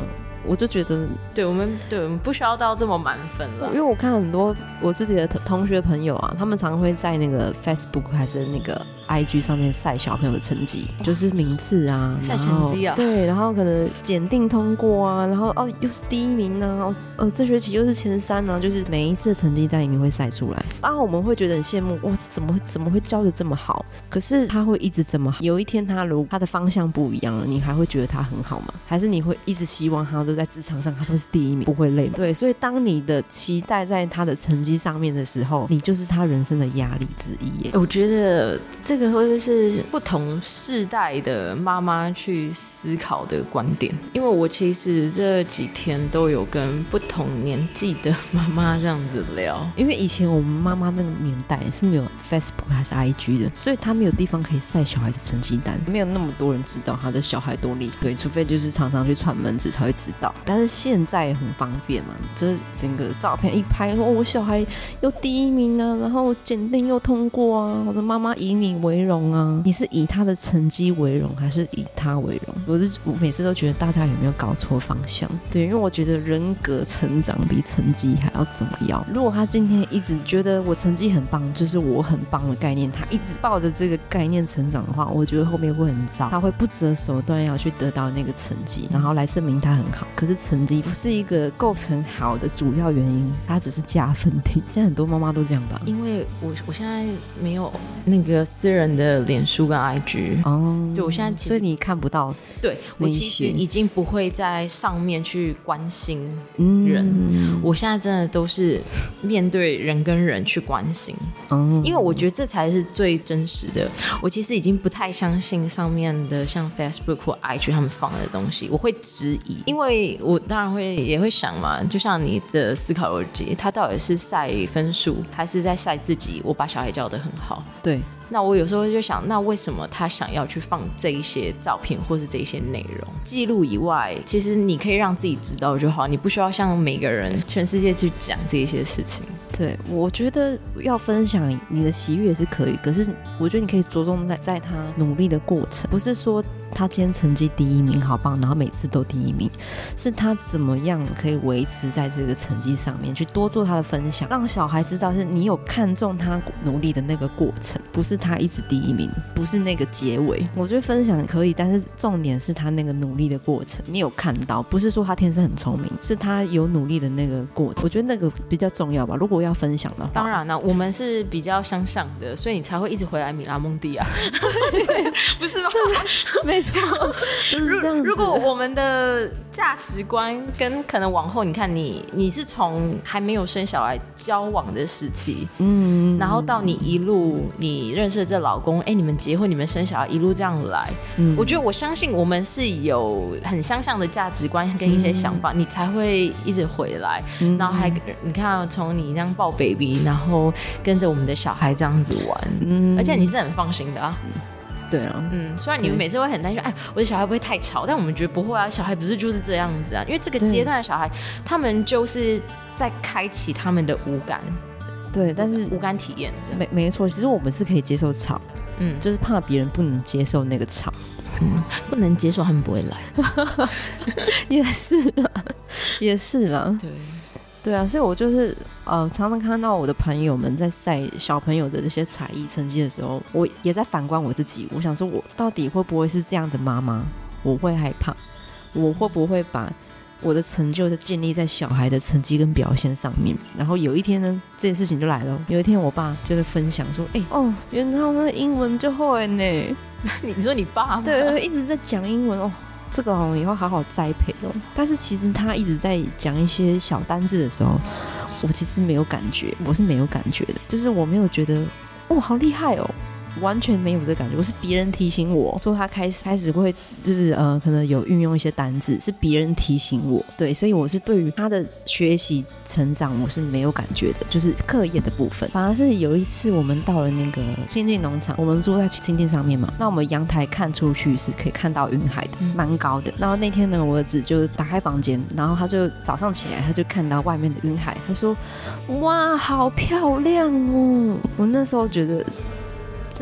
我就觉得对我们不需要到这么满分了， 因为我看很多我自己的同学朋友啊，他们常会在那个 Facebook 还是那个 IG 上面晒小朋友的成绩，就是名次啊， 晒成绩啊， 对，然后可能检定通过啊，然后又是第一名啊，这学期又是前3啊，就是每一次的成绩单一定会晒出来。当然我们会觉得很羡慕，哇，怎么会教的这么好？可是他会一直这么好，有一天如果他的方向不一样了，你还会觉得他很好吗？还是你会一直希望他都在职场上他都是第一名，不会累吗？对，所以当你的期待在他的成绩上面的时候，你就是他人生的压力之一耶。 我觉得这个会是不同世代的妈妈去思考的观点，因为我其实这几天都有跟不同年纪的妈妈这样子聊， 因为以前我们妈妈那个年代是没有 Facebook 还是 IG 的，所以他没有地方可以晒小孩的成绩单，没有那么多人知道他的小孩多厉害，对，除非就是常常去串门子才会知道。但是现在很方便嘛，就是整个照片一拍，我小孩又第一名啊，然后检定又通过啊，我的妈妈以你为荣啊。你是以他的成绩为荣，还是以他为荣？我每次都觉得大家有没有搞错方向？对，因为我觉得人格成长比成绩还要重要。如果他今天一直觉得我成绩很棒，就是我很棒的概念，他一直抱着这个概念成长的话，我觉得后面会很糟。他会不择手段要去得到那个成绩，然后来证明他很好。可是成绩不是一个构成好的主要原因，它只是加分题。现在很多妈妈都这样吧？ 因为我现在没有那个私人的脸书跟 IG 哦，对，我现在其实所以你看不到， 对，我其实已经不会在上面去关心人，我现在真的都是面对人跟人去关心，因为我觉得这才是最真实的。我其实已经不太相信上面的像 Facebook 或 IG 他们放的东西，我会质疑，因为我当然也会想嘛，就像你的思考逻辑，他到底是晒分数还是在晒自己，我把小孩教得很好？ 对， 那我有时候就想，那为什么他想要去放这一些照片或是这一些内容记录以外，其实你可以让自己知道就好，你不需要向每个人全世界去讲这一些事情。 对，我觉得要分享你的喜悦是可以，可是我觉得你可以着重在他努力的过程，不是说他今天成绩第一名好棒，然后每次都第一名，是他怎么样可以维持在这个成绩上面，去多做他的分享，让小孩知道是你有看重他努力的那个过程，不是他一直第一名，不是那个结尾。我觉得分享可以，但是重点是他那个努力的过程，你有看到，不是说他天生很聪明，是他有努力的那个过程，我觉得那个比较重要吧。如果要分享的话， 当然了，我们是比较相像的，所以你才会一直回来米拉蒙蒂啊，不是吗？ 没错，就是这样子。 如果我们的价值观跟可能往后，你看你是从还没有生小孩交往的时期，然后到你一路你认识的这老公，你们结婚，你们生小孩，一路这样来，我觉得我相信我们是有很相像的价值观跟一些想法，你才会一直回来，然后还你看从你这样抱 baby， 然后跟着我们的小孩这样子玩，而且你是很放心的啊。 对啊， 虽然你们每次会很担心，我的小孩会不会太吵？但我们觉得不会啊，小孩不是就是这样子啊，因为这个阶段的小孩，他们就是在开启他们的五感， 对，但是五感体验的， 没错，其实我们是可以接受吵，就是怕别人不能接受那个吵， 不能接受他们不会来， 也是啦，也是啦，对啊，所以我就是常常看到我的朋友们在晒小朋友的这些才艺成绩的时候，我也在反观我自己，我想说我到底会不会是这样的妈妈？我会害怕，我会不会把我的成就就建立在小孩的成绩跟表现上面？然后有一天呢，这件事情就来了。有一天我爸就会分享说，原来我那个英文就会呢。 你说你爸吗？ 对，一直在讲英文这个以后好好栽培但是其实他一直在讲一些小单字的时候，我其实没有感觉，我是没有感觉的，就是我没有觉得好厉害完全没有这个感觉，我是别人提醒我说他开始会就是可能有运用一些单字，是别人提醒我，对，所以我是对于他的学习成长我是没有感觉的，就是课业的部分。反而是有一次我们到了那个清境农场，我们住在清境上面嘛，那我们阳台看出去是可以看到云海的，蛮高的。然后那天呢，我儿子就打开房间，然后他就早上起来他就看到外面的云海，他说哇好漂亮哦。我那时候觉得这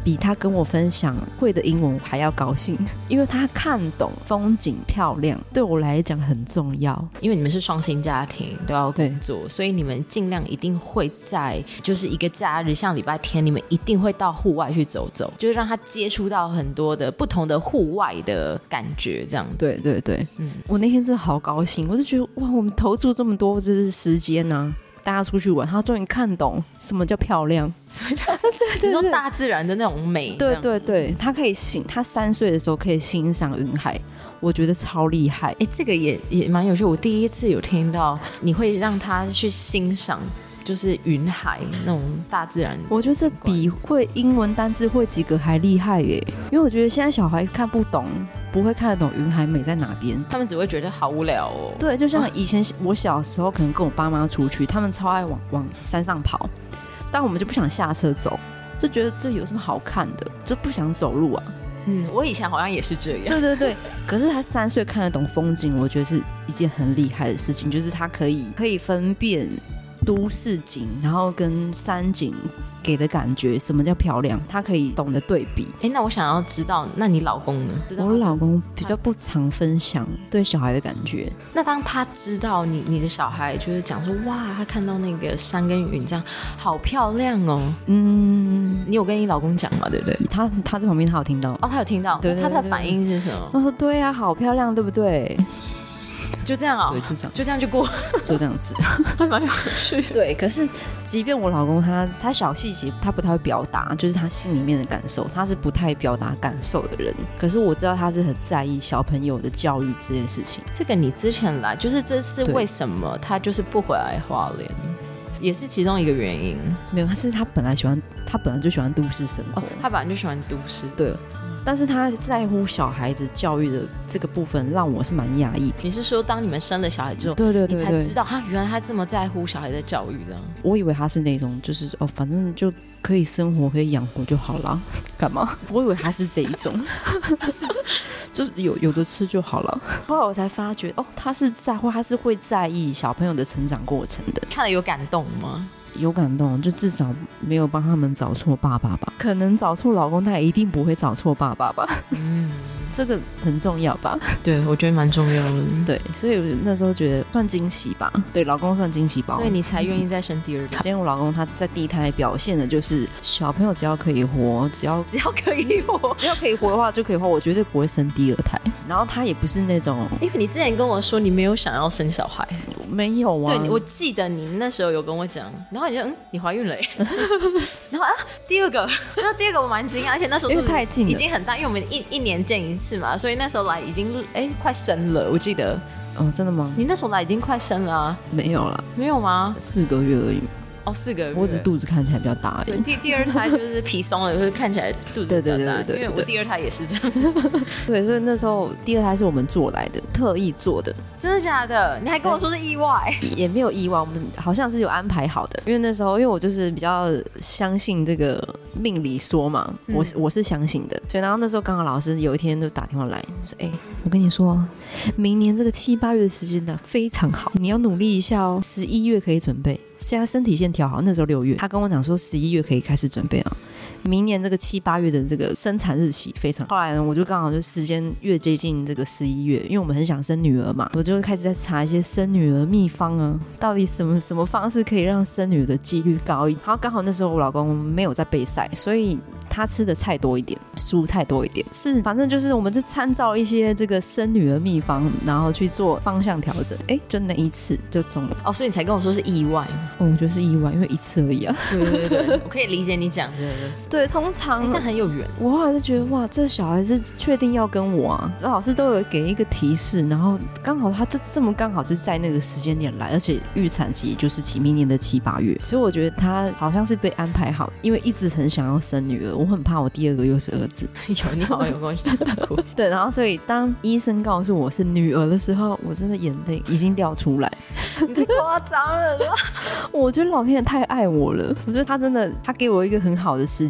比他跟我分享会的英文我还要高兴，因为他看懂风景漂亮对我来讲很重要。 因为你们是双薪家庭都要工作，所以你们尽量一定会在就是一个假日像礼拜天你们一定会到户外去走走，就是让他接触到很多的不同的户外的感觉这样子。 对对对，我那天真的好高兴，我就觉得哇，我们投注这么多就是时间啊，大家出去玩，他终于看懂什么叫漂亮，什么叫你说大自然的那种美。 对对对，他可以他3岁的时候可以欣赏云海，我觉得超厉害。 这个也蛮有趣，我第一次有听到你会让他去欣赏就是云海那种大自然。 我觉得这比会英文单字会几个还厉害耶，因为我觉得现在小孩看不懂，不会看得懂云海美在哪边， 他们只会觉得好无聊哦。 对，就像以前我小时候可能跟我爸妈出去，他们超爱往山上跑，但我们就不想下车走，就觉得这有什么好看的，就不想走路啊。 我以前好像也是这样。 对对对，可是他3岁看得懂风景，我觉得是一件很厉害的事情，就是他可以分辨都市景，然后跟山景给的感觉，什么叫漂亮，他可以懂得对比。 那我想要知道，那你老公呢？ 我老公比较不常分享对小孩的感觉。 那当他知道你的小孩就是讲说，哇，他看到那个山跟云这样好漂亮哦。你有跟你老公讲吗？对不对？ 他在旁边，他有听到。 哦，他有听到。对对对对，他的反应是什么？ 他说对啊，好漂亮，对不对？ 就这样啊。 对，就这样就过， 就这样子， 还蛮有趣。 对，可是即便我老公他小细节他不太会表达，就是他心里面的感受，他是不太表达感受的人。可是我知道他是很在意小朋友的教育这件事情。 这个你之前来，就是这是为什么他就是不回来花莲，也是其中一个原因。 没有，他本来就喜欢都市生活。 他本来就喜欢都市。 对。但是他在乎小孩子教育的这个部分让我是蛮压抑。 你是说当你们生了小孩之后， 对对对对， 你才知道原来他这么在乎小孩的教育这样？ 我以为他是那种就是反正就可以生活可以养活就好了，干嘛？我以为他是这一种就是有的吃就好了。后来我才发觉他是会在意小朋友的成长过程的。 看了有感动吗？ 有感动，就至少没有帮他们找错爸爸吧。可能找错老公，但一定不会找错爸爸吧。这个很重要吧？ 对，我觉得蛮重要的。 对，所以我那时候觉得算惊喜吧。对，老公算惊喜包， 所以你才愿意再生第二胎。 今天我老公他在第一胎表现的就是小朋友只要可以活，只要可以活的话就可以活，我绝对不会生第二胎。然后他也不是那种， 因为你之前跟我说你没有想要生小孩。 没有啊。 对，我记得你那时候有跟我讲，然后你就你怀孕了耶然后第二个我蛮惊讶，而且那时候因为太近了， 已经很大，因为我们一年见一次嘛，所以那时候来已经快生了，我记得。 真的吗？ 你那时候来已经快生了啊？ 没有啦。 没有吗 ？4个月而已。 4个月， 我只肚子看起来比较大而已。 对，第二胎就是皮松了，就是看起来肚子比较大。对，因为我第二胎也是这样子。 对，所以那时候第二胎是我们做来的，特意做的。 真的假的？你还跟我说是意外？ 也没有意外，我们好像是有安排好的。因为那时候，因为我就是比较相信这个命理说嘛，我是相信的。所以然后那时候刚好老师有一天就打电话来说，我跟你说，明年这个7、8月的时间呢非常好，你要努力一下哦。11月可以准备。现在身体先调好，那时候6月，他跟我讲说11月可以开始准备啊。明年这个7、8月的这个生产日期非常好。后来呢，我就刚好就时间越接近这个11月，因为我们很想生女儿嘛，我就开始在查一些生女儿秘方啊，到底什么方式可以让生女儿的几率高一点。然后刚好那时候我老公没有在备赛，所以他吃的菜多一点，蔬菜多一点，反正就是我们就参照一些这个生女儿秘方，然后去做方向调整。就那一次就中了。 所以你才跟我说是意外吗？ 我觉得是意外，因为1次而已啊。 对，我可以理解你讲的。 对，通常这样很有缘。 我后来就觉得哇，这小孩是确定要跟我啊，老师都有给一个提示，然后刚好他就这么刚好就在那个时间点来，而且预产期就是明年的7、8月，所以我觉得他好像是被安排好，因为一直很想要生女儿，我很怕我第二个又是儿子。 你好像有跟我讲过。 对，然后所以当医生告诉我是女儿的时候，我真的眼泪已经掉出来。 你太夸张了啦！ 我觉得老天爷太爱我了，我觉得他真的，他给我一个很好的时间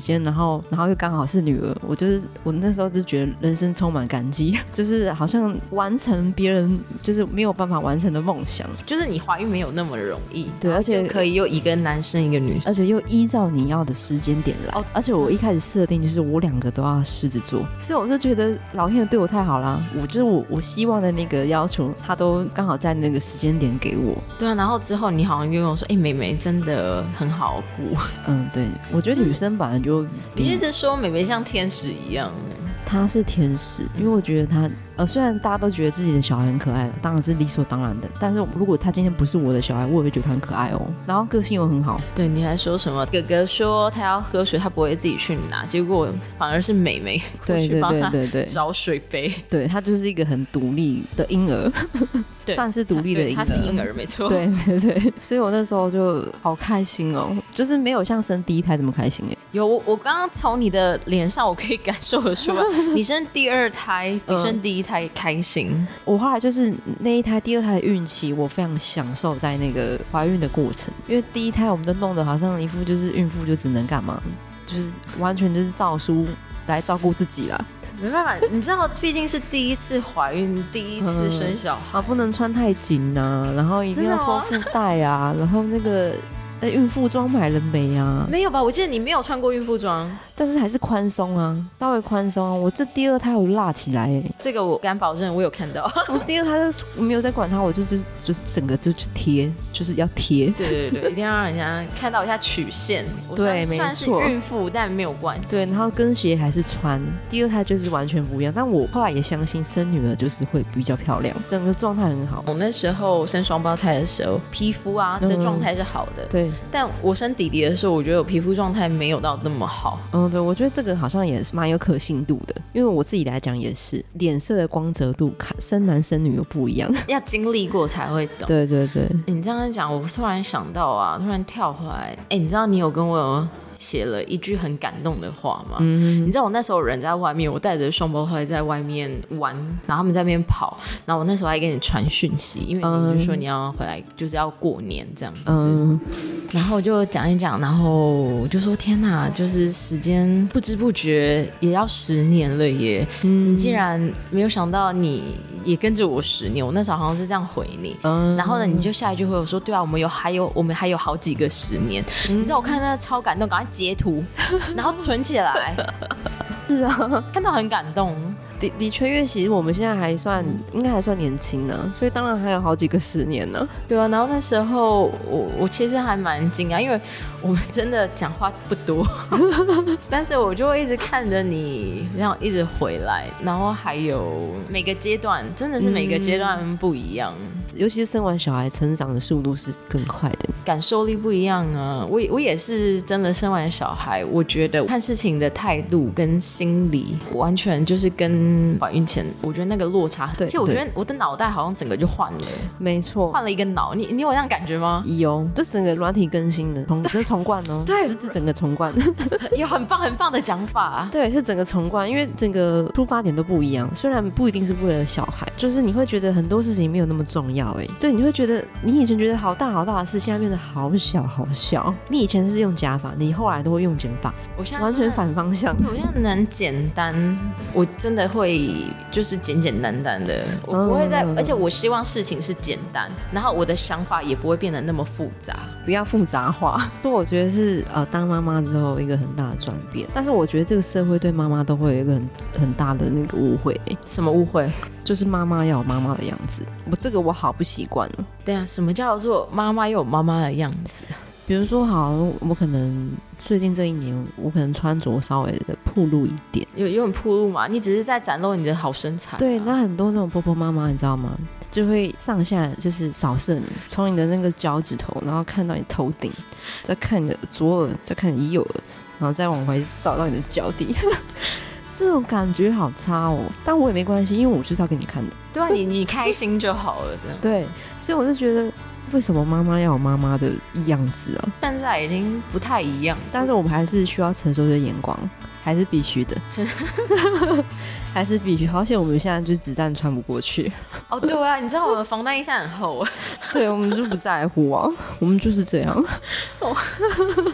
间，然后又刚好是女儿，我那时候就觉得人生充满感激，就是好像完成别人就是没有办法完成的梦想， 就是你怀孕没有那么容易， 对，而且可以又一个男生一个女生， 而且又依照你要的时间点来，而且我一开始设定就是我2个都要狮子座，所以我就觉得老天爷对我太好啦，我希望的那个要求，他都刚好在那个时间点给我。 对啊，然后之后你好像就跟我说，妹妹真的很好顾。 对，我觉得女生本来就你一直说妹妹像天使一样。 她是天使，因为我觉得她虽然大家都觉得自己的小孩很可爱，当然是理所当然的，但是如果她今天不是我的小孩，我也会觉得她很可爱哦，然后个性又很好。 对，你还说什么哥哥说他要喝水他不会自己去拿，结果反而是妹妹过去帮他找水杯。 对，她就是一个很独立的婴儿算是独立的婴儿， 她是婴儿没错。 对，所以我那时候就好开心哦，就是没有像生第一胎这么开心耶。 有，我刚刚从你的脸上我可以感受得出来你生第2胎比生第1胎开心。 我后来就是那一胎第2胎的孕期我非常享受在那个怀孕的过程，因为第1胎我们都弄得好像一副就是孕妇就只能干嘛，就是完全就是照书来照顾自己啦。 没办法，你知道毕竟是第1次怀孕，第1次生小孩不能穿太紧啊，然后一定要拖腹带啊，然后那个孕妇装买了没啊？ 没有吧，我记得你没有穿过孕妇装， 但是还是宽松啊，稍微宽松啊。我这第2胎我就辣起来这个我敢保证我有看到我第2胎就没有在管它，我就是整个就贴，就是要贴。 对，一定要让人家看到一下曲线。 对，没错， 算是孕妇但没有关系。 对，然后跟鞋还是穿。第2胎就是完全不一样，但我后来也相信生女儿就是会比较漂亮，整个状态很好。 我那时候生双胞胎的时候皮肤啊的状态是好的， 对， 但我生弟弟的时候我觉得我皮肤状态没有到那么好。 对，我觉得这个好像也是蛮有可信度的，因为我自己来讲也是脸色的光泽度生男生女又不一样， 要经历过才会懂。 对， 你这样讲我突然想到啊，突然跳回来，你知道你有跟我写了一句很感动的话吗？你知道我那时候人在外面，我带着双胞胎在外面玩，然后他们在那边跑，然后我那时候还给你传讯息，因为你就说你要回来就是要过年这样子，然后就讲一讲，然后我就说天哪，就是时间不知不觉也要10年了耶，你竟然没有想到你也跟着我10年，我那时候好像是这样回你，然后呢你就下一句回我说对啊，我们还有好几个10年，你知道我看那超感动，赶快截图然后存起来是啊， 看到很感动。 的确，因为其实我们现在应该还算年轻呢，所以当然还有好几个10年呢。 对啊，然后那时候我其实还蛮惊讶，因为我们真的讲话不多但是我就会一直看着你这样一直回来，然后还有每个阶段真的是每个阶段不一样， 尤其是生完小孩成长的速度是更快的， 感受力不一样啊。我也是真的生完小孩，我觉得看事情的态度跟心理完全就是跟怀孕前我觉得那个落差，而且我觉得我的脑袋好像整个就换了， 没错， 换了一个脑。你有这样感觉吗？ 有，这整个软体更新的，只是重灌哦， 对， 是整个重灌有很棒很棒的讲法啊。 对，是整个重灌，因为整个出发点都不一样，虽然不一定是为了小孩，就是你会觉得很多事情没有那么重要对，你会觉得你以前觉得好大好大的事，现在变得好小好小。你以前是用加法，你后来都会用减法， 我现在完全反方向。 我现在能简单，我真的会就是简简单单的，我不会再，而且我希望事情是简单，然后我的想法也不会变得那么复杂， 不要复杂化。所以我觉得是当妈妈之后一个很大的转变，但是我觉得这个社会对妈妈都会有一个很大的那个误会。 什么误会？ 就是妈妈要有妈妈的样子，我好不习惯了。 对啊，什么叫做妈妈有妈妈的样子？ 比如说好，我可能最近这1年我可能穿着稍微的暴露一点， 有很暴露嘛？你只是在展露你的好身材对，那很多那种婆婆妈妈你知道吗，就会上下就是扫射你，从你的那个脚趾头然后看到你头顶，再看你的左耳，再看你右耳，然后再往回扫到你的脚底这种感觉好差哦，但我也没关系，因为我就是要给你看的。 对啊，你开心就好了这样对，所以我就觉得为什么妈妈要有妈妈的样子啊？ 现在已经不太一样， 但是我们还是需要承受这些眼光，还是必须的还是必须。好险我们现在就是子弹穿不过去哦，对啊，你知道我们防弹衣现在很厚对，我们就不在乎啊，我们就是这样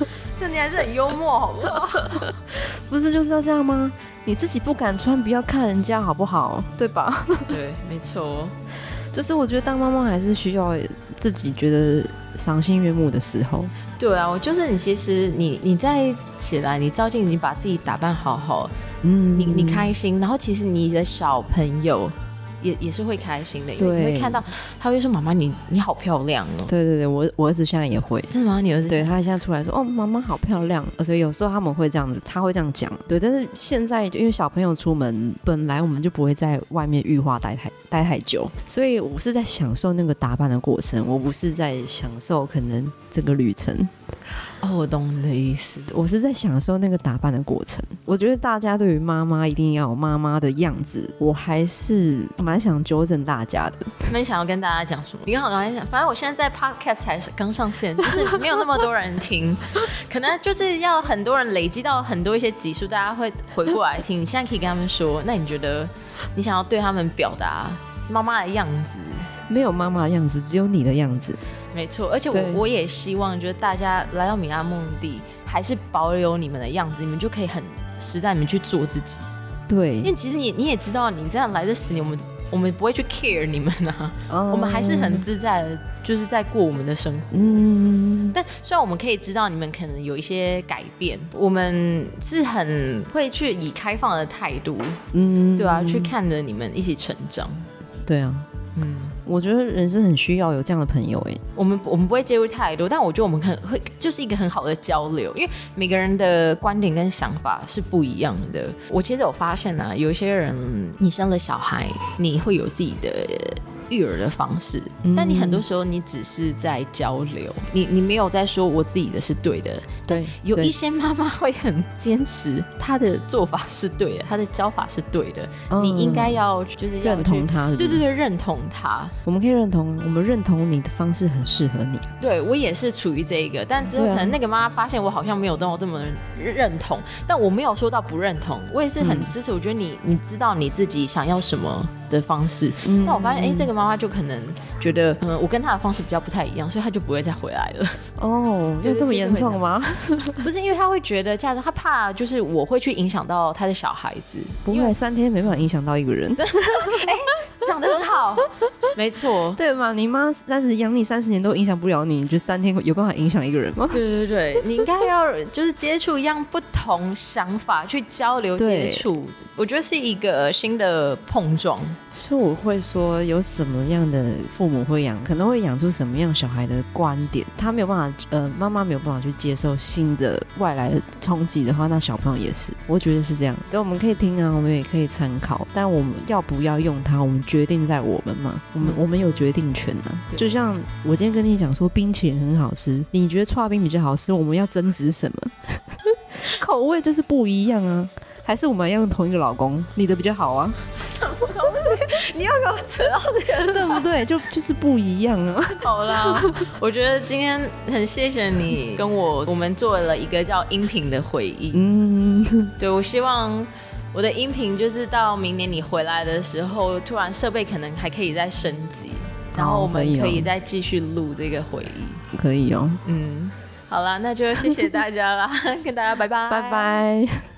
那你还是很幽默好不好？ 不是就是要这样吗？你自己不敢穿，不要看人家好不好？对吧？ 对，没错。 就是我觉得当妈妈还是需要自己觉得赏心悦目的时候。 对啊，我就是你，其实你再起来，你照镜子，你把自己打扮好好，你开心，然后其实你的小朋友也是会开心的，因为你会看到他会说妈妈你好漂亮哦。 对对对，我儿子现在也会。 真的吗？你儿子？ 对，他现在出来说哦妈妈好漂亮，对，有时候他们会这样子，他会这样讲。对，但是现在因为小朋友出门，本来我们就不会在外面浴化待太久，所以我是在享受那个打扮的过程，我不是在享受可能这个旅程。 哦，我懂你的意思， 我是在享受那个打扮的过程。我觉得大家对于妈妈一定要有妈妈的样子，我还是蛮想纠正大家的。 那你想要跟大家讲什么？你刚好才讲，反正我现在在 podcast 才刚上线，就是没有那么多人听，可能就是要很多人累积到很多一些集数，大家会回过来听。你现在可以跟他们说，那你觉得你想要对他们表达妈妈的样子？ 没有妈妈的样子，只有你的样子。 没错，而且我也希望，就是大家来到米拉梦地，还是保留你们的样子，你们就可以很实在，你们去做自己。 对， 因为其实你也知道，你这样来这10年，我们不会去 care 你们啊，我们还是很自在的，就是在过我们的生活。但虽然我们可以知道你们可能有一些改变，我们是很会去以开放的态度，对啊，去看着你们一起成长。 对啊，我觉得人生很需要有这样的朋友哎。 我们不会介入太多，但我觉得我们会就是一个很好的交流，因为每个人的观点跟想法是不一样的。我其实有发现啊，有一些人你生了小孩，你会有自己的育儿的方式，但你很多时候你只是在交流，你没有在说我自己的是对的。 对， 有一些妈妈会很坚持她的做法是对的，她的教法是对的，你应该要就是要认同她。 对对对，认同她。 我们可以认同，我们认同你的方式很适合你。 对，我也是处于这一个，但之后可能那个妈妈发现我好像没有这么认同，但我没有说到不认同，我也是很支持。我觉得你知道你自己想要什么的方式，但我发现这个妈妈就可能觉得我跟她的方式比较不太一样，所以她就不会再回来了。 哦，有这么严重吗？ 不是，因为她会觉得她怕就是我会去影响到她的小孩子。 不会，3天没办法影响到一个人。 讲得很好，没错， 对嘛？你妈养你30年都影响不了你，你觉得3天有办法影响一个人吗？ 对对对，你应该要就是接触一样不同想法去交流接触，我觉得是一个新的碰撞。 所以我会说，有什么样的父母会可能会养出什么样小孩的观点，他没有办法，妈妈没有办法去接受新的外来的冲击的话，那小朋友也是，我觉得是这样。对，我们可以听啊，我们也可以参考，但我们要不要用它，我们决定在我们嘛，我们有决定权啊。就像我今天跟你讲说冰淇淋很好吃，你觉得剉冰比较好吃，我们要争执什么？口味就是不一样啊。还是我们要用同一个老公，你的比较好啊？ 什么东西？你要给我扯到这个， 对不对？就是不一样啊。 好啦，我觉得今天很谢谢你跟我们做了一个叫音频的回忆。对，我希望我的音频就是到明年你回来的时候，突然设备可能还可以再升级，然后我们可以再继续录这个回忆。 可以哦。 好啦，那就谢谢大家啦，跟大家拜拜， 拜拜。